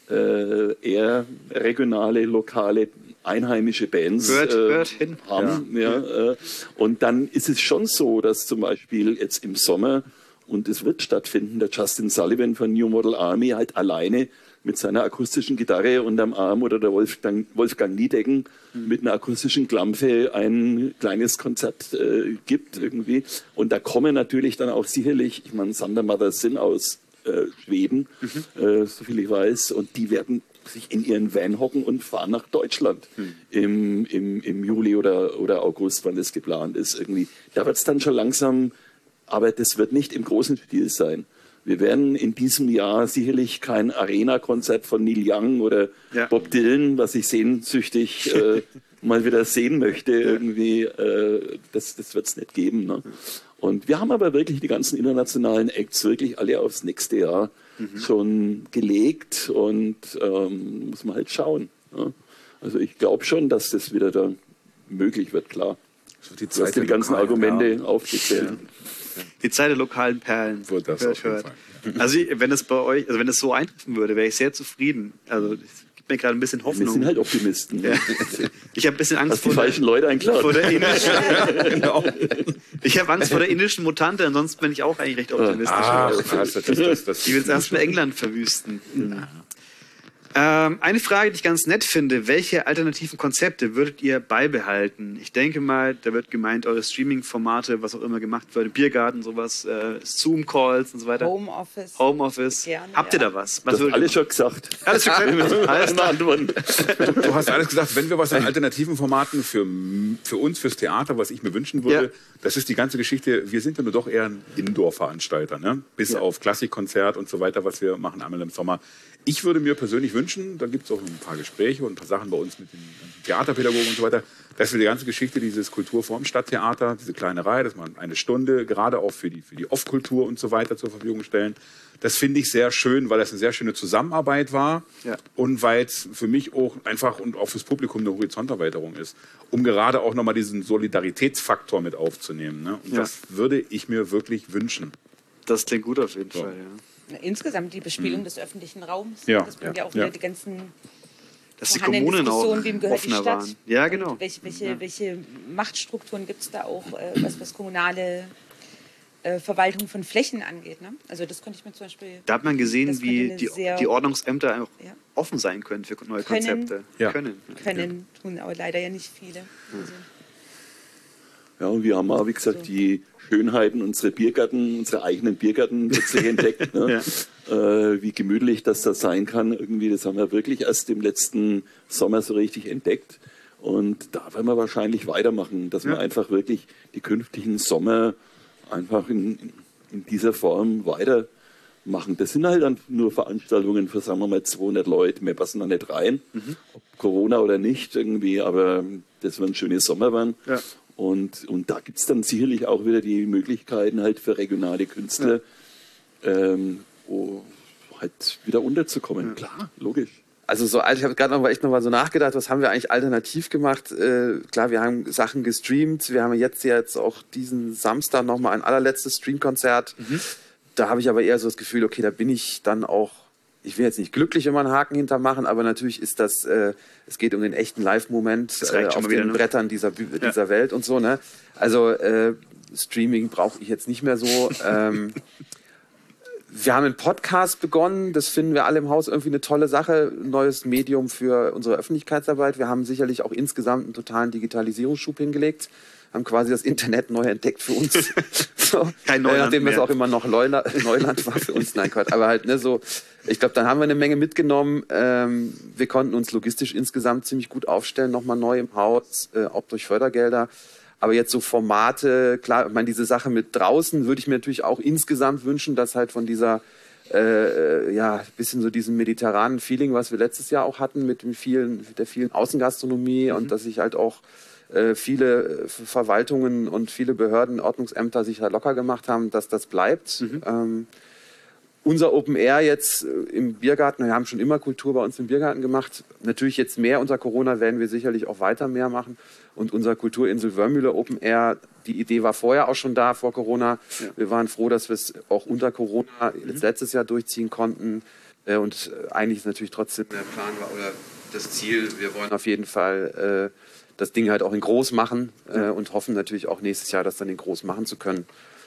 äh, eher regionale, lokale, einheimische Bands hört, äh, hört hin. haben. Ja. Ja, äh, und dann ist es schon so, dass zum Beispiel jetzt im Sommer, und es wird stattfinden, der Justin Sullivan von New Model Army halt alleine mit seiner akustischen Gitarre unterm Arm oder der Wolfgang, Wolfgang Niedecken mhm. mit einer akustischen Klampfe ein kleines Konzert äh, gibt irgendwie. Und da kommen natürlich dann auch sicherlich, ich meine, Thunder Mothers sind aus äh, Schweden, mhm. äh, so viel ich weiß, und die werden sich in ihren Van hocken und fahren nach Deutschland mhm. im, im, im Juli oder, oder August, wann das geplant ist irgendwie. Da wird es dann schon langsam, aber das wird nicht im großen Stil sein. Wir werden in diesem Jahr sicherlich kein Arena-Konzert von Neil Young oder ja. Bob Dylan, was ich sehnsüchtig äh, mal wieder sehen möchte, irgendwie, äh, das, das wird es nicht geben. Ne? Und wir haben aber wirklich die ganzen internationalen Acts wirklich alle aufs nächste Jahr mhm. schon gelegt und ähm, muss man halt schauen. Ne? Also ich glaube schon, dass das wieder da möglich wird, klar. So die Zeit, die ganzen Argumente ja. aufgezählt. Ja. Die Zeit der lokalen Perlen. Wird das hört, hört. Also wenn es bei euch, also wenn es so eintreffen würde, wäre ich sehr zufrieden. Also es gibt mir gerade ein bisschen Hoffnung. Wir sind halt Optimisten. Ja. Ich habe ein bisschen Angst Hast vor die falschen Leute einklaut. Vor der indischen, genau. Ich habe Angst vor der indischen Mutante, ansonsten bin ich auch eigentlich recht optimistisch. Ah, das, das, das, das, die will jetzt erstmal England verwüsten. Mhm. Ähm, eine Frage, die ich ganz nett finde: Welche alternativen Konzepte würdet ihr beibehalten? Ich denke mal, da wird gemeint, eure Streaming-Formate, was auch immer gemacht wird, Biergarten, sowas, äh, Zoom-Calls und so weiter. Homeoffice. Homeoffice. Gerne, Habt ihr ja. da was? was das alles schon gesagt. Alles schon gesagt. Alles antworten. Du hast alles gesagt. Wenn wir was an alternativen Formaten für, für uns, fürs Theater, was ich mir wünschen würde, ja. das ist die ganze Geschichte. Wir sind ja nur doch eher ein Indoor-Veranstalter, ne? Bis ja. auf Klassikkonzert und so weiter, was wir machen einmal im Sommer. Ich würde mir persönlich wünschen, wünschen, da gibt es auch ein paar Gespräche und ein paar Sachen bei uns mit den Theaterpädagogen und so weiter, dass wir die ganze Geschichte dieses Kulturform Stadttheater, diese kleine Reihe, dass man eine Stunde gerade auch für die, für die Off-Kultur und so weiter zur Verfügung stellen. Das finde ich sehr schön, weil das eine sehr schöne Zusammenarbeit war ja. und weil es für mich auch einfach und auch fürs Publikum eine Horizonterweiterung ist, um gerade auch nochmal diesen Solidaritätsfaktor mit aufzunehmen. Ne? Und ja. das würde ich mir wirklich wünschen. Das klingt gut auf jeden so. Fall, ja. Insgesamt die Bespielung mhm. des öffentlichen Raums, ja. das bringt ja, ja auch ja. wieder die ganzen dass die Kommunen auch wem gehört offener die Stadt? waren. Ja, genau. Und welche, welche, ja. welche Machtstrukturen gibt es da auch, äh, was, was kommunale äh, Verwaltung von Flächen angeht. Ne? Also das konnte ich mir zum Beispiel... Da hat man gesehen, wie die, die Ordnungsämter auch ja. offen sein können für neue können, Konzepte. Ja. Können, können ja. tun aber leider ja nicht viele. Also. Ja, und wir haben auch, wie gesagt, so. die Schönheiten unserer Biergärten, unsere eigenen Biergärten plötzlich entdeckt. Ne? Ja. Äh, wie gemütlich das da sein kann. Irgendwie, das haben wir wirklich erst im letzten Sommer so richtig entdeckt. Und da werden wir wahrscheinlich weitermachen, dass ja. wir einfach wirklich die künftigen Sommer einfach in, in dieser Form weitermachen. Das sind halt dann nur Veranstaltungen für, sagen wir mal, zweihundert Leute. Mehr passen da nicht rein, mhm. ob Corona oder nicht irgendwie. Aber das werden schöne Sommer werden. Ja. Und, und da gibt es dann sicherlich auch wieder die Möglichkeiten halt für regionale Künstler, ja. ähm, oh, halt wieder unterzukommen. Ja. Klar, logisch. Also so, ich habe gerade noch mal echt noch mal so nachgedacht, was haben wir eigentlich alternativ gemacht? Äh, klar, wir haben Sachen gestreamt. Wir haben jetzt jetzt auch diesen Samstag noch mal ein allerletztes Streamkonzert. Mhm. Da habe ich aber eher so das Gefühl, okay, da bin ich dann auch, ich will jetzt nicht glücklich immer einen Haken hintermachen, aber natürlich ist das, äh, es geht um den echten Live-Moment äh, auf den wieder, ne? Brettern dieser, dieser ja. Welt und so. Ne? Also äh, Streaming brauche ich jetzt nicht mehr so. ähm, wir haben einen Podcast begonnen, das finden wir alle im Haus irgendwie eine tolle Sache, ein neues Medium für unsere Öffentlichkeitsarbeit. Wir haben sicherlich auch insgesamt einen totalen Digitalisierungsschub hingelegt, haben quasi das Internet neu entdeckt für uns. So, Kein Neuland nachdem mehr. es auch immer noch Neuland, Neuland war für uns. Nein, Quatsch. Aber halt, ne, so, ich glaube, dann haben wir eine Menge mitgenommen. Ähm, wir konnten uns logistisch insgesamt ziemlich gut aufstellen, nochmal neu im Haus, äh, auch durch Fördergelder. Aber jetzt so Formate, klar, ich meine, diese Sache mit draußen würde ich mir natürlich auch insgesamt wünschen, dass halt von dieser, äh, ja, bisschen so diesem mediterranen Feeling, was wir letztes Jahr auch hatten mit dem vielen, mit der vielen Außengastronomie mhm. und dass sich halt auch äh, viele Verwaltungen und viele Behörden, Ordnungsämter sich da locker gemacht haben, dass das bleibt. Mhm. Ähm, unser Open Air jetzt im Biergarten, wir haben schon immer Kultur bei uns im Biergarten gemacht. Natürlich jetzt mehr unter Corona werden wir sicherlich auch weiter mehr machen. Und unser Kulturinsel Wörmühle Open Air, die Idee war vorher auch schon da, vor Corona. Ja. Wir waren froh, dass wir es auch unter Corona mhm. letztes Jahr durchziehen konnten. Und eigentlich ist natürlich trotzdem der Plan war, oder das Ziel, wir wollen auf jeden Fall äh, das Ding halt auch in groß machen äh, und hoffen natürlich auch nächstes Jahr, das dann in groß machen zu können.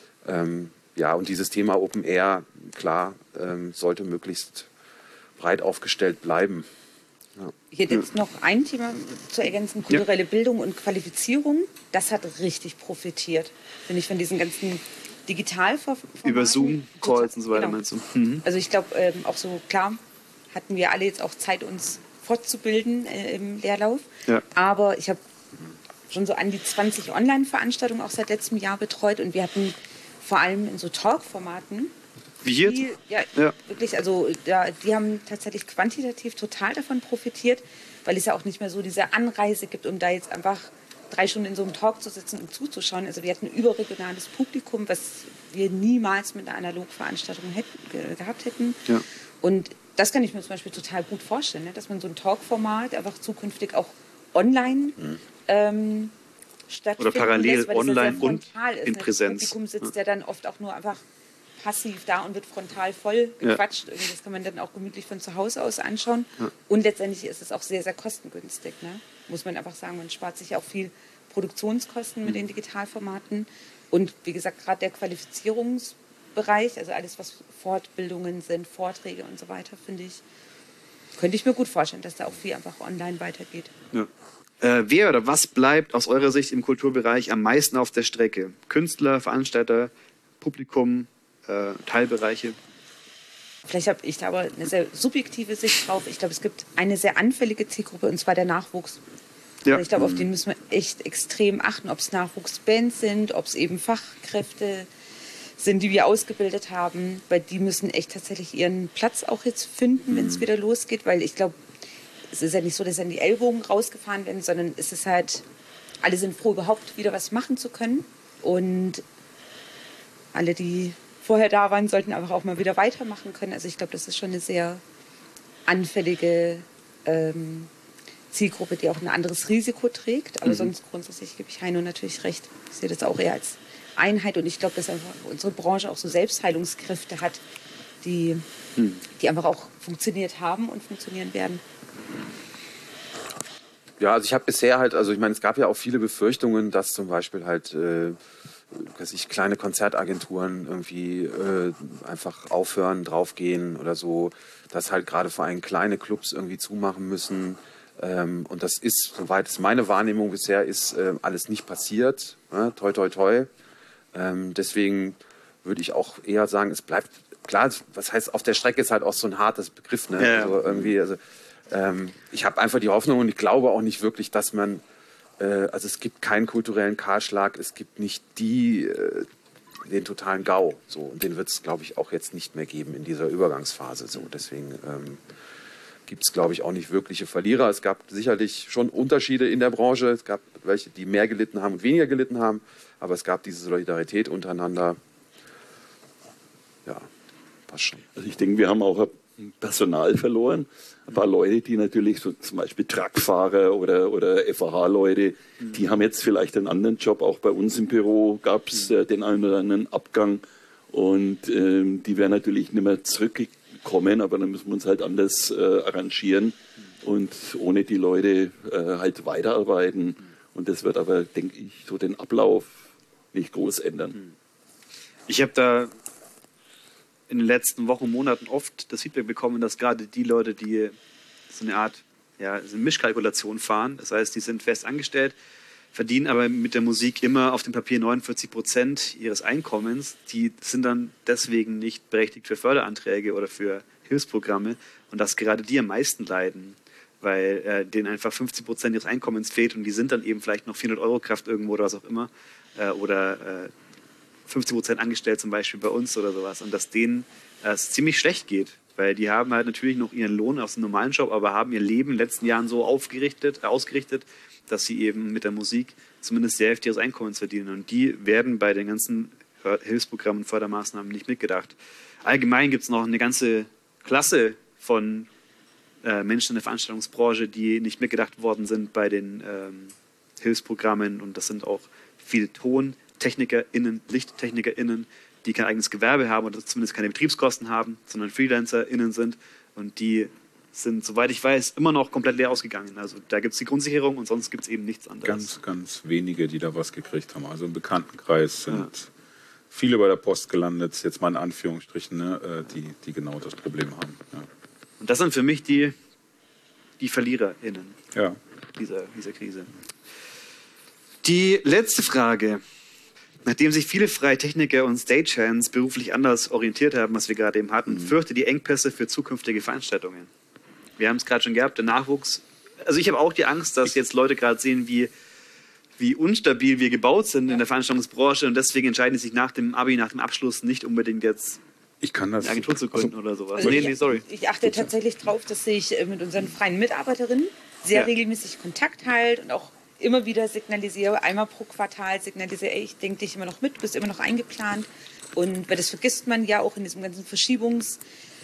Ähm, ja, und dieses Thema Open Air, klar, ähm, sollte möglichst breit aufgestellt bleiben. Ja. Ich hätte jetzt noch ein Thema zu ergänzen, kulturelle ja. Bildung und Qualifizierung. Das hat richtig profitiert, finde ich, von diesen ganzen Digitalformaten. Über Zoom-Calls und so weiter, genau. meinst du? Mhm. Also ich glaube, ähm, auch so, klar, hatten wir alle jetzt auch Zeit, uns fortzubilden äh, im Lehrlauf. Ja. Aber ich habe schon so an die zwanzig Online-Veranstaltungen auch seit letztem Jahr betreut und wir hatten vor allem in so Talk-Formaten. Wie jetzt? Die, ja, ja, wirklich, also da, die haben tatsächlich quantitativ total davon profitiert, weil es ja auch nicht mehr so diese Anreise gibt, um da jetzt einfach drei Stunden in so einem Talk zu sitzen und zuzuschauen. Also wir hatten ein überregionales Publikum, was wir niemals mit einer Analogveranstaltung hätten, gehabt hätten. Ja. Und das kann ich mir zum Beispiel total gut vorstellen, ne? Dass man so ein Talk-Format einfach zukünftig auch online mhm. ähm, stattfindet. Oder parallel lässt, online ja und ist, in ne? Präsenz. Das Publikum sitzt ja. ja dann oft auch nur einfach passiv da und wird frontal voll gequatscht. Ja. Das kann man dann auch gemütlich von zu Hause aus anschauen. Ja. Und letztendlich ist es auch sehr, sehr kostengünstig. Ne? Muss man einfach sagen, man spart sich auch viel Produktionskosten mhm. mit den Digitalformaten. Und wie gesagt, gerade der Qualifizierungsbereich, also alles, was Fortbildungen sind, Vorträge und so weiter, finde ich, könnte ich mir gut vorstellen, dass da auch viel einfach online weitergeht. Ja. Äh, wer oder was bleibt aus eurer Sicht im Kulturbereich am meisten auf der Strecke? Künstler, Veranstalter, Publikum, äh, Teilbereiche? Vielleicht habe ich da aber eine sehr subjektive Sicht drauf. Ich glaube, es gibt eine sehr anfällige Zielgruppe, und zwar der Nachwuchs. Ja. Ich glaube, auf den müssen wir echt extrem achten, ob es Nachwuchsbands sind, ob es eben Fachkräfte sind, die wir ausgebildet haben, weil die müssen echt tatsächlich ihren Platz auch jetzt finden, wenn es wieder losgeht, weil ich glaube, es ist ja nicht so, dass dann die Ellbogen rausgefahren werden, sondern es ist halt, alle sind froh, überhaupt wieder was machen zu können und alle, die vorher da waren, sollten einfach auch mal wieder weitermachen können. Also ich glaube, das ist schon eine sehr anfällige ähm, Zielgruppe, die auch ein anderes Risiko trägt, aber mhm. sonst grundsätzlich gebe ich Heino natürlich recht. Ich sehe das auch eher als Einheit und ich glaube, dass einfach unsere Branche auch so Selbstheilungskräfte hat, die, hm. die einfach auch funktioniert haben und funktionieren werden. Ja, also ich habe bisher halt, also ich meine, es gab ja auch viele Befürchtungen, dass zum Beispiel halt, äh, dass ich kleine Konzertagenturen irgendwie äh, einfach aufhören, draufgehen oder so, dass halt gerade vor allem kleine Clubs irgendwie zumachen müssen. Ähm, und das ist, soweit es meine Wahrnehmung bisher ist, äh, alles nicht passiert. Ne? Toi, toi, toi. Ähm, deswegen würde ich auch eher sagen, es bleibt, klar, was heißt, auf der Strecke ist halt auch so ein hartes Begriff. Ne? Ja, ja. Also irgendwie, also, ähm, ich habe einfach die Hoffnung und ich glaube auch nicht wirklich, dass man, äh, also es gibt keinen kulturellen Kahlschlag, es gibt nicht die, äh, den totalen GAU. So. Und den wird es, glaube ich, auch jetzt nicht mehr geben in dieser Übergangsphase. So. Deswegen ähm, gibt es, glaube ich, auch nicht wirkliche Verlierer. Es gab sicherlich schon Unterschiede in der Branche. Es gab welche, die mehr gelitten haben und weniger gelitten haben. Aber es gab diese Solidarität untereinander. Ja, passt schon. Also ich denke, wir haben auch Personal verloren. Ein paar Leute, die natürlich so zum Beispiel Truckfahrer oder, oder F A H-Leute, mhm. die haben jetzt vielleicht einen anderen Job. Auch bei uns im Büro gab es äh, den einen oder anderen Abgang. Und ähm, die wären natürlich nicht mehr zurückgekommen, aber dann müssen wir uns halt anders äh, arrangieren und ohne die Leute äh, halt weiterarbeiten. Und das wird aber, denke ich, so den Ablauf nicht groß ändern. Ich habe da in den letzten Wochen und Monaten oft das Feedback bekommen, dass gerade die Leute, die so eine Art ja, so eine Mischkalkulation fahren, das heißt, die sind fest angestellt, verdienen aber mit der Musik immer auf dem Papier neunundvierzig Prozent ihres Einkommens, die sind dann deswegen nicht berechtigt für Förderanträge oder für Hilfsprogramme und dass gerade die am meisten leiden, weil äh, denen einfach fünfzig Prozent ihres Einkommens fehlt und die sind dann eben vielleicht noch vierhundert Euro Kraft irgendwo oder was auch immer äh, oder äh, fünfzig Prozent angestellt zum Beispiel bei uns oder sowas und dass denen äh, es ziemlich schlecht geht, weil die haben halt natürlich noch ihren Lohn aus dem normalen Job, aber haben ihr Leben in den letzten Jahren so aufgerichtet, äh, ausgerichtet, dass sie eben mit der Musik zumindest die Hälfte ihres Einkommens verdienen und die werden bei den ganzen Hilfsprogrammen und Fördermaßnahmen nicht mitgedacht. Allgemein gibt es noch eine ganze Klasse von äh, Menschen in der Veranstaltungsbranche, die nicht mitgedacht worden sind bei den ähm, Hilfsprogrammen und das sind auch viele TontechnikerInnen, LichttechnikerInnen, die kein eigenes Gewerbe haben oder zumindest keine Betriebskosten haben, sondern FreelancerInnen sind und die sind, soweit ich weiß, immer noch komplett leer ausgegangen. Also da gibt es die Grundsicherung und sonst gibt es eben nichts anderes. Ganz, ganz wenige, die da was gekriegt haben. Also im Bekanntenkreis sind ja. viele bei der Post gelandet, jetzt mal in Anführungsstrichen, ne, die, die genau das Problem haben. Ja. Und das sind für mich die, die VerliererInnen ja. dieser, dieser Krise. Die letzte Frage. Nachdem sich viele freie Techniker und Stagehands beruflich anders orientiert haben, was wir gerade eben hatten, mhm. fürchte die Engpässe für zukünftige Veranstaltungen. Wir haben es gerade schon gehabt, der Nachwuchs. Also ich habe auch die Angst, dass jetzt Leute gerade sehen, wie, wie unstabil wir gebaut sind in der Veranstaltungsbranche und deswegen entscheiden sie sich nach dem Abi, nach dem Abschluss nicht unbedingt jetzt ich kann das, eine Agentur zu gründen also, oder sowas. Also nee, ich, nee, sorry. Ich achte tatsächlich darauf, dass ich mit unseren freien Mitarbeiterinnen sehr ja. regelmäßig Kontakt halte und auch immer wieder signalisiere, einmal pro Quartal signalisiere, ey, ich denke dich immer noch mit, du bist immer noch eingeplant. Und weil das vergisst man ja auch in diesem ganzen Verschiebungsmodus,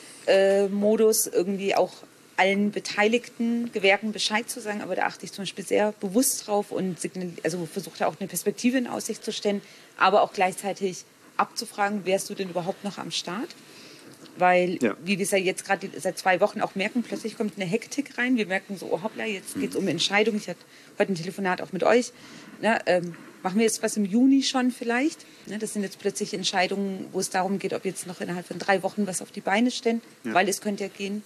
äh, irgendwie auch allen beteiligten Gewerken Bescheid zu sagen. Aber da achte ich zum Beispiel sehr bewusst drauf und also versuche da auch eine Perspektive in Aussicht zu stellen, aber auch gleichzeitig abzufragen, wärst du denn überhaupt noch am Start? Weil, ja. wie wir es ja jetzt gerade seit zwei Wochen auch merken, plötzlich kommt eine Hektik rein. Wir merken so, oh hoppla, jetzt geht es um Entscheidungen. Ich hatte heute ein Telefonat auch mit euch. Na, ähm, machen wir jetzt was im Juni schon vielleicht? Ne, das sind jetzt plötzlich Entscheidungen, wo es darum geht, ob jetzt noch innerhalb von drei Wochen was auf die Beine stellen. Ja. Weil es könnte ja gehen.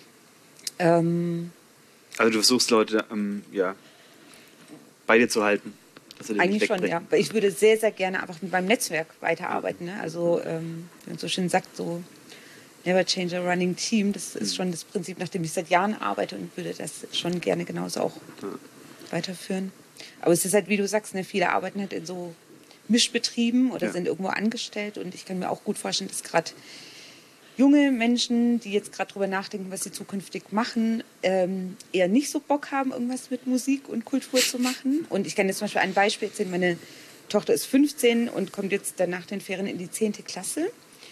Ähm, also du versuchst Leute ähm, ja, bei dir zu halten. Eigentlich schon, ja. Weil ich würde sehr, sehr gerne einfach mit meinem Netzwerk weiterarbeiten. Ne? Also, ähm, wie man so schön sagt, so Never change a running team. Das ist schon das Prinzip, nach dem ich seit Jahren arbeite und würde das schon gerne genauso auch ja. weiterführen. Aber es ist halt, wie du sagst, ne, viele arbeiten halt in so Mischbetrieben oder ja. sind irgendwo angestellt. Und ich kann mir auch gut vorstellen, dass gerade junge Menschen, die jetzt gerade darüber nachdenken, was sie zukünftig machen, ähm, eher nicht so Bock haben, irgendwas mit Musik und Kultur zu machen. Und ich kann jetzt zum Beispiel ein Beispiel erzählen. Meine Tochter ist fünfzehn und kommt jetzt dann nach den Ferien in die zehnte Klasse.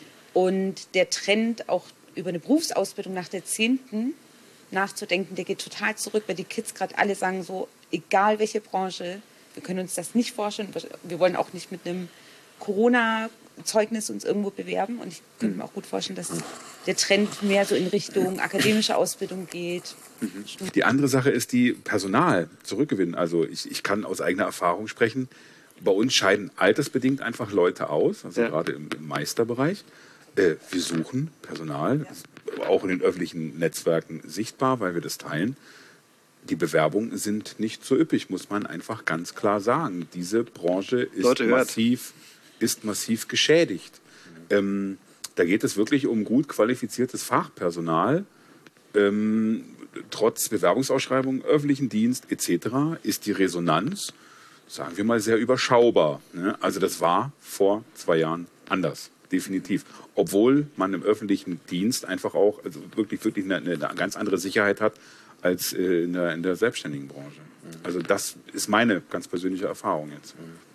Und der Trend, auch über eine Berufsausbildung nach der zehnten nachzudenken, der geht total zurück, weil die Kids gerade alle sagen so, egal welche Branche, wir können uns das nicht vorstellen. Wir wollen auch nicht mit einem Corona-Zeugnis uns irgendwo bewerben. Und ich könnte mir auch gut vorstellen, dass der Trend mehr so in Richtung akademische Ausbildung geht. Die andere Sache ist die Personal zurückgewinnen. Also ich, ich kann aus eigener Erfahrung sprechen. Bei uns scheiden altersbedingt einfach Leute aus, also ja. gerade im, im Meisterbereich. Äh, wir suchen Personal, ja. auch in den öffentlichen Netzwerken sichtbar, weil wir das teilen. Die Bewerbungen sind nicht so üppig, muss man einfach ganz klar sagen. Diese Branche ist, massiv, ist massiv geschädigt. Mhm. Ähm, da geht es wirklich um gut qualifiziertes Fachpersonal. Ähm, trotz Bewerbungsausschreibungen, öffentlichen Dienst et cetera ist die Resonanz, sagen wir mal, sehr überschaubar. Also das war vor zwei Jahren anders, definitiv. Obwohl man im öffentlichen Dienst einfach auch also wirklich, wirklich eine, eine ganz andere Sicherheit hat als in der, in der selbstständigen Branche. Also das ist meine ganz persönliche Erfahrung jetzt.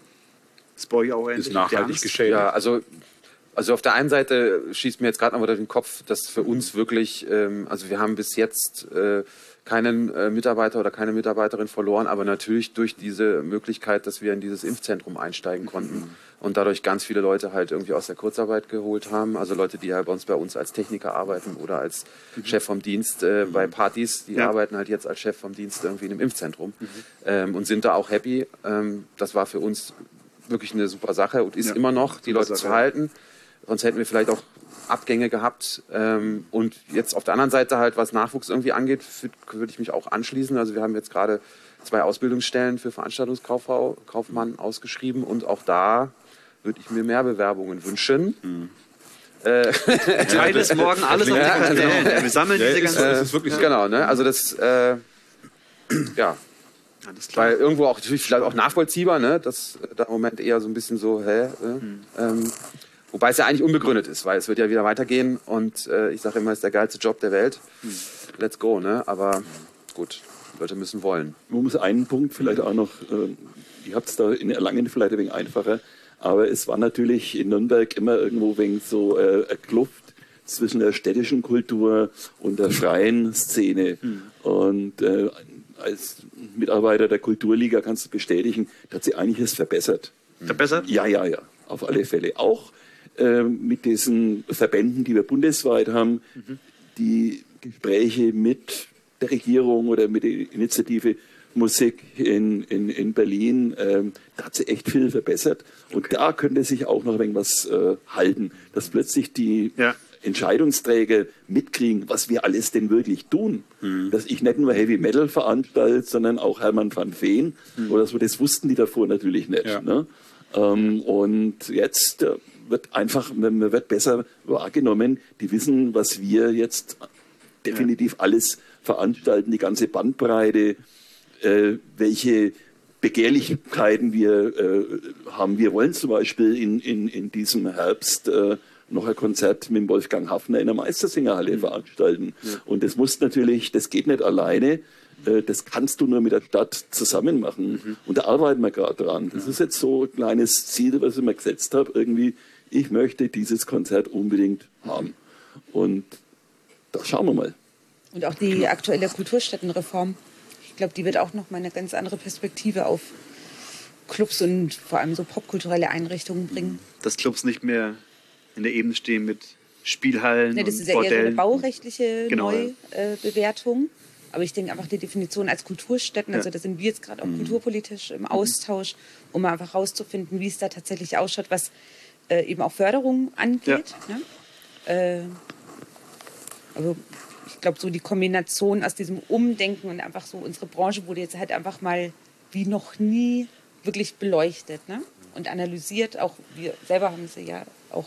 Das bei euch auch ist nachhaltig geschädigt. Ja, also, also auf der einen Seite schießt mir jetzt gerade noch mal durch den Kopf, dass für uns wirklich, ähm, also wir haben bis jetzt äh, keinen äh, Mitarbeiter oder keine Mitarbeiterin verloren, aber natürlich durch diese Möglichkeit, dass wir in dieses Impfzentrum einsteigen konnten mhm. und dadurch ganz viele Leute halt irgendwie aus der Kurzarbeit geholt haben. Also Leute, die halt bei uns, bei uns als Techniker arbeiten oder als mhm. Chef vom Dienst äh, bei Partys, die ja. arbeiten halt jetzt als Chef vom Dienst irgendwie in einem Impfzentrum mhm. ähm, und sind da auch happy. Ähm, das war für uns wirklich eine super Sache und ist ja. immer noch, die Leute Sache, zu halten. Sonst hätten wir vielleicht auch Abgänge gehabt. Ähm, und jetzt auf der anderen Seite halt, was Nachwuchs irgendwie angeht, würde ich mich auch anschließen. Also wir haben jetzt gerade zwei Ausbildungsstellen für Veranstaltungskaufmann ausgeschrieben und auch da würde ich mir mehr Bewerbungen wünschen. Mhm. Äh, Teil ist morgen alles auf ja, die genau. Wir sammeln ja, diese ist, ganzen... Äh, ist wirklich so. Genau, ne? Also das, äh, ja... Weil irgendwo auch natürlich vielleicht auch nachvollziehbar, ne? Dass da im Moment eher so ein bisschen so, hä? Äh, mhm. ähm, wobei es ja eigentlich unbegründet ist, weil es wird ja wieder weitergehen und äh, ich sage immer, es ist der geilste Job der Welt. Mhm. Let's go, ne? Aber gut, Leute müssen wollen. Man muss einen Punkt vielleicht auch noch, äh, ihr habt es da in Erlangen vielleicht ein wenig einfacher, aber es war natürlich in Nürnberg immer irgendwo wegen so äh, eine Kluft zwischen der städtischen Kultur und der freien Szene. Mhm. Und äh, als Mitarbeiter der Kulturliga kannst du bestätigen, da hat sich einiges verbessert. Verbessert? Ja, ja, ja, auf alle Fälle. Auch äh, mit diesen Verbänden, die wir bundesweit haben, mhm. die Gespräche mit der Regierung oder mit der Initiative Musik in, in, in Berlin, äh, da hat sich echt viel verbessert. Und okay. da könnte sich auch noch irgendwas äh, halten, dass plötzlich die ja. Entscheidungsträger mitkriegen, was wir alles denn wirklich tun. Mhm. Dass ich nicht nur Heavy Metal veranstalte, sondern auch Hermann van Veen mhm. oder so, das wussten die davor natürlich nicht. Ja. Ne? Ähm, und jetzt äh, wird einfach, man wird besser wahrgenommen, die wissen, was wir jetzt definitiv ja. alles veranstalten, die ganze Bandbreite, äh, welche Begehrlichkeiten wir äh, haben. Wir wollen zum Beispiel in, in, in diesem Herbst äh, noch ein Konzert mit Wolfgang Hafner in der Meistersingerhalle mhm. veranstalten. Ja. Und das muss natürlich, das geht nicht alleine, das kannst du nur mit der Stadt zusammen machen. Mhm. Und da arbeiten wir gerade dran. Das ja. ist jetzt so ein kleines Ziel, was ich mir gesetzt habe. Irgendwie, ich möchte dieses Konzert unbedingt haben. Und da schauen wir mal. Und auch die aktuelle Kulturstättenreform, ich glaube, die wird auch noch mal eine ganz andere Perspektive auf Clubs und vor allem so popkulturelle Einrichtungen bringen. Dass Clubs nicht mehr in der Ebene stehen mit Spielhallen nee, das und ist ja Bordellen. eher so eine baurechtliche genau, Neubewertung. Ja. Aber ich denke einfach die Definition als Kulturstätten, ja. also da sind wir jetzt gerade auch mhm. kulturpolitisch im Austausch, um einfach herauszufinden, wie es da tatsächlich ausschaut, was äh, eben auch Förderung angeht. Ja. Ne? Äh, also ich glaube, so die Kombination aus diesem Umdenken und einfach so, unsere Branche wurde jetzt halt einfach mal wie noch nie wirklich beleuchtet, ne? Und analysiert. Auch wir selber haben sie ja auch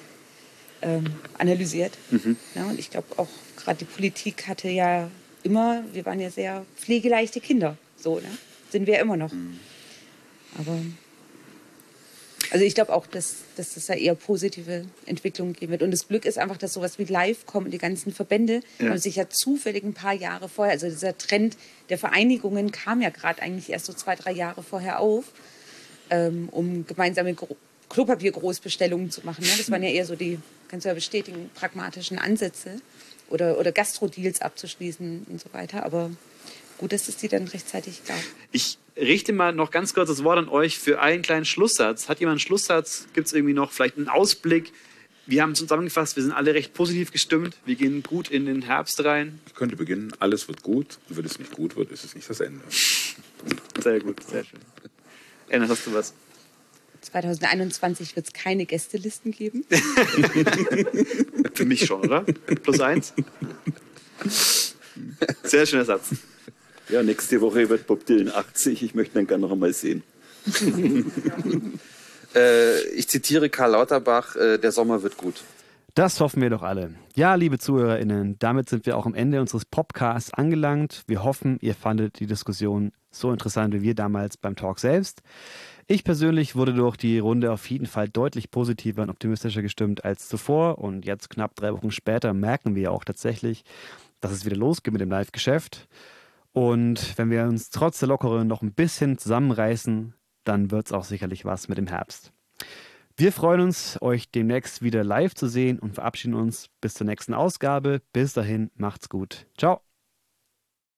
ähm, analysiert. Mhm. Ja, und ich glaube auch gerade die Politik hatte ja immer, wir waren ja sehr pflegeleichte Kinder, so, ne? Sind wir immer noch. Mhm. Aber Also ich glaube auch, dass, dass das da eher positive Entwicklungen geben wird. Und das Glück ist einfach, dass sowas wie live kommen. Die ganzen Verbände ja. haben sich ja zufällig ein paar Jahre vorher, also dieser Trend der Vereinigungen kam ja gerade eigentlich erst so zwei, drei Jahre vorher auf, ähm, um gemeinsame Gro- Klopapiergroßbestellungen zu machen. Ne? Das waren ja eher so die, kannst du ja bestätigen, pragmatischen Ansätze oder, oder Gastro-Deals abzuschließen und so weiter. Aber gut, dass es die dann rechtzeitig gab. Ich richte mal noch ganz kurz das Wort an euch für einen kleinen Schlusssatz. Hat jemand einen Schlusssatz? Gibt es irgendwie noch vielleicht einen Ausblick? Wir haben es zusammengefasst, wir sind alle recht positiv gestimmt. Wir gehen gut in den Herbst rein. Ich könnte beginnen, alles wird gut. Und wenn es nicht gut wird, ist es nicht das Ende. Sehr gut, sehr schön. Anna, hast du was? zwanzig einundzwanzig wird es keine Gästelisten geben. Für mich schon, oder? Plus eins. Sehr schöner Satz. Ja, nächste Woche wird Bob Dylan achtzig. Ich möchte ihn gerne noch einmal sehen. äh, ich zitiere Karl Lauterbach, äh, der Sommer wird gut. Das hoffen wir doch alle. Ja, liebe ZuhörerInnen, damit sind wir auch am Ende unseres Podcasts angelangt. Wir hoffen, ihr fandet die Diskussion so interessant wie wir damals beim Talk selbst. Ich persönlich wurde durch die Runde auf jeden Fall deutlich positiver und optimistischer gestimmt als zuvor. Und jetzt, knapp drei Wochen später, merken wir auch tatsächlich, dass es wieder losgeht mit dem Live-Geschäft. Und wenn wir uns trotz der Lockerung noch ein bisschen zusammenreißen, dann wird es auch sicherlich was mit dem Herbst. Wir freuen uns, euch demnächst wieder live zu sehen und verabschieden uns bis zur nächsten Ausgabe. Bis dahin, macht's gut. Ciao.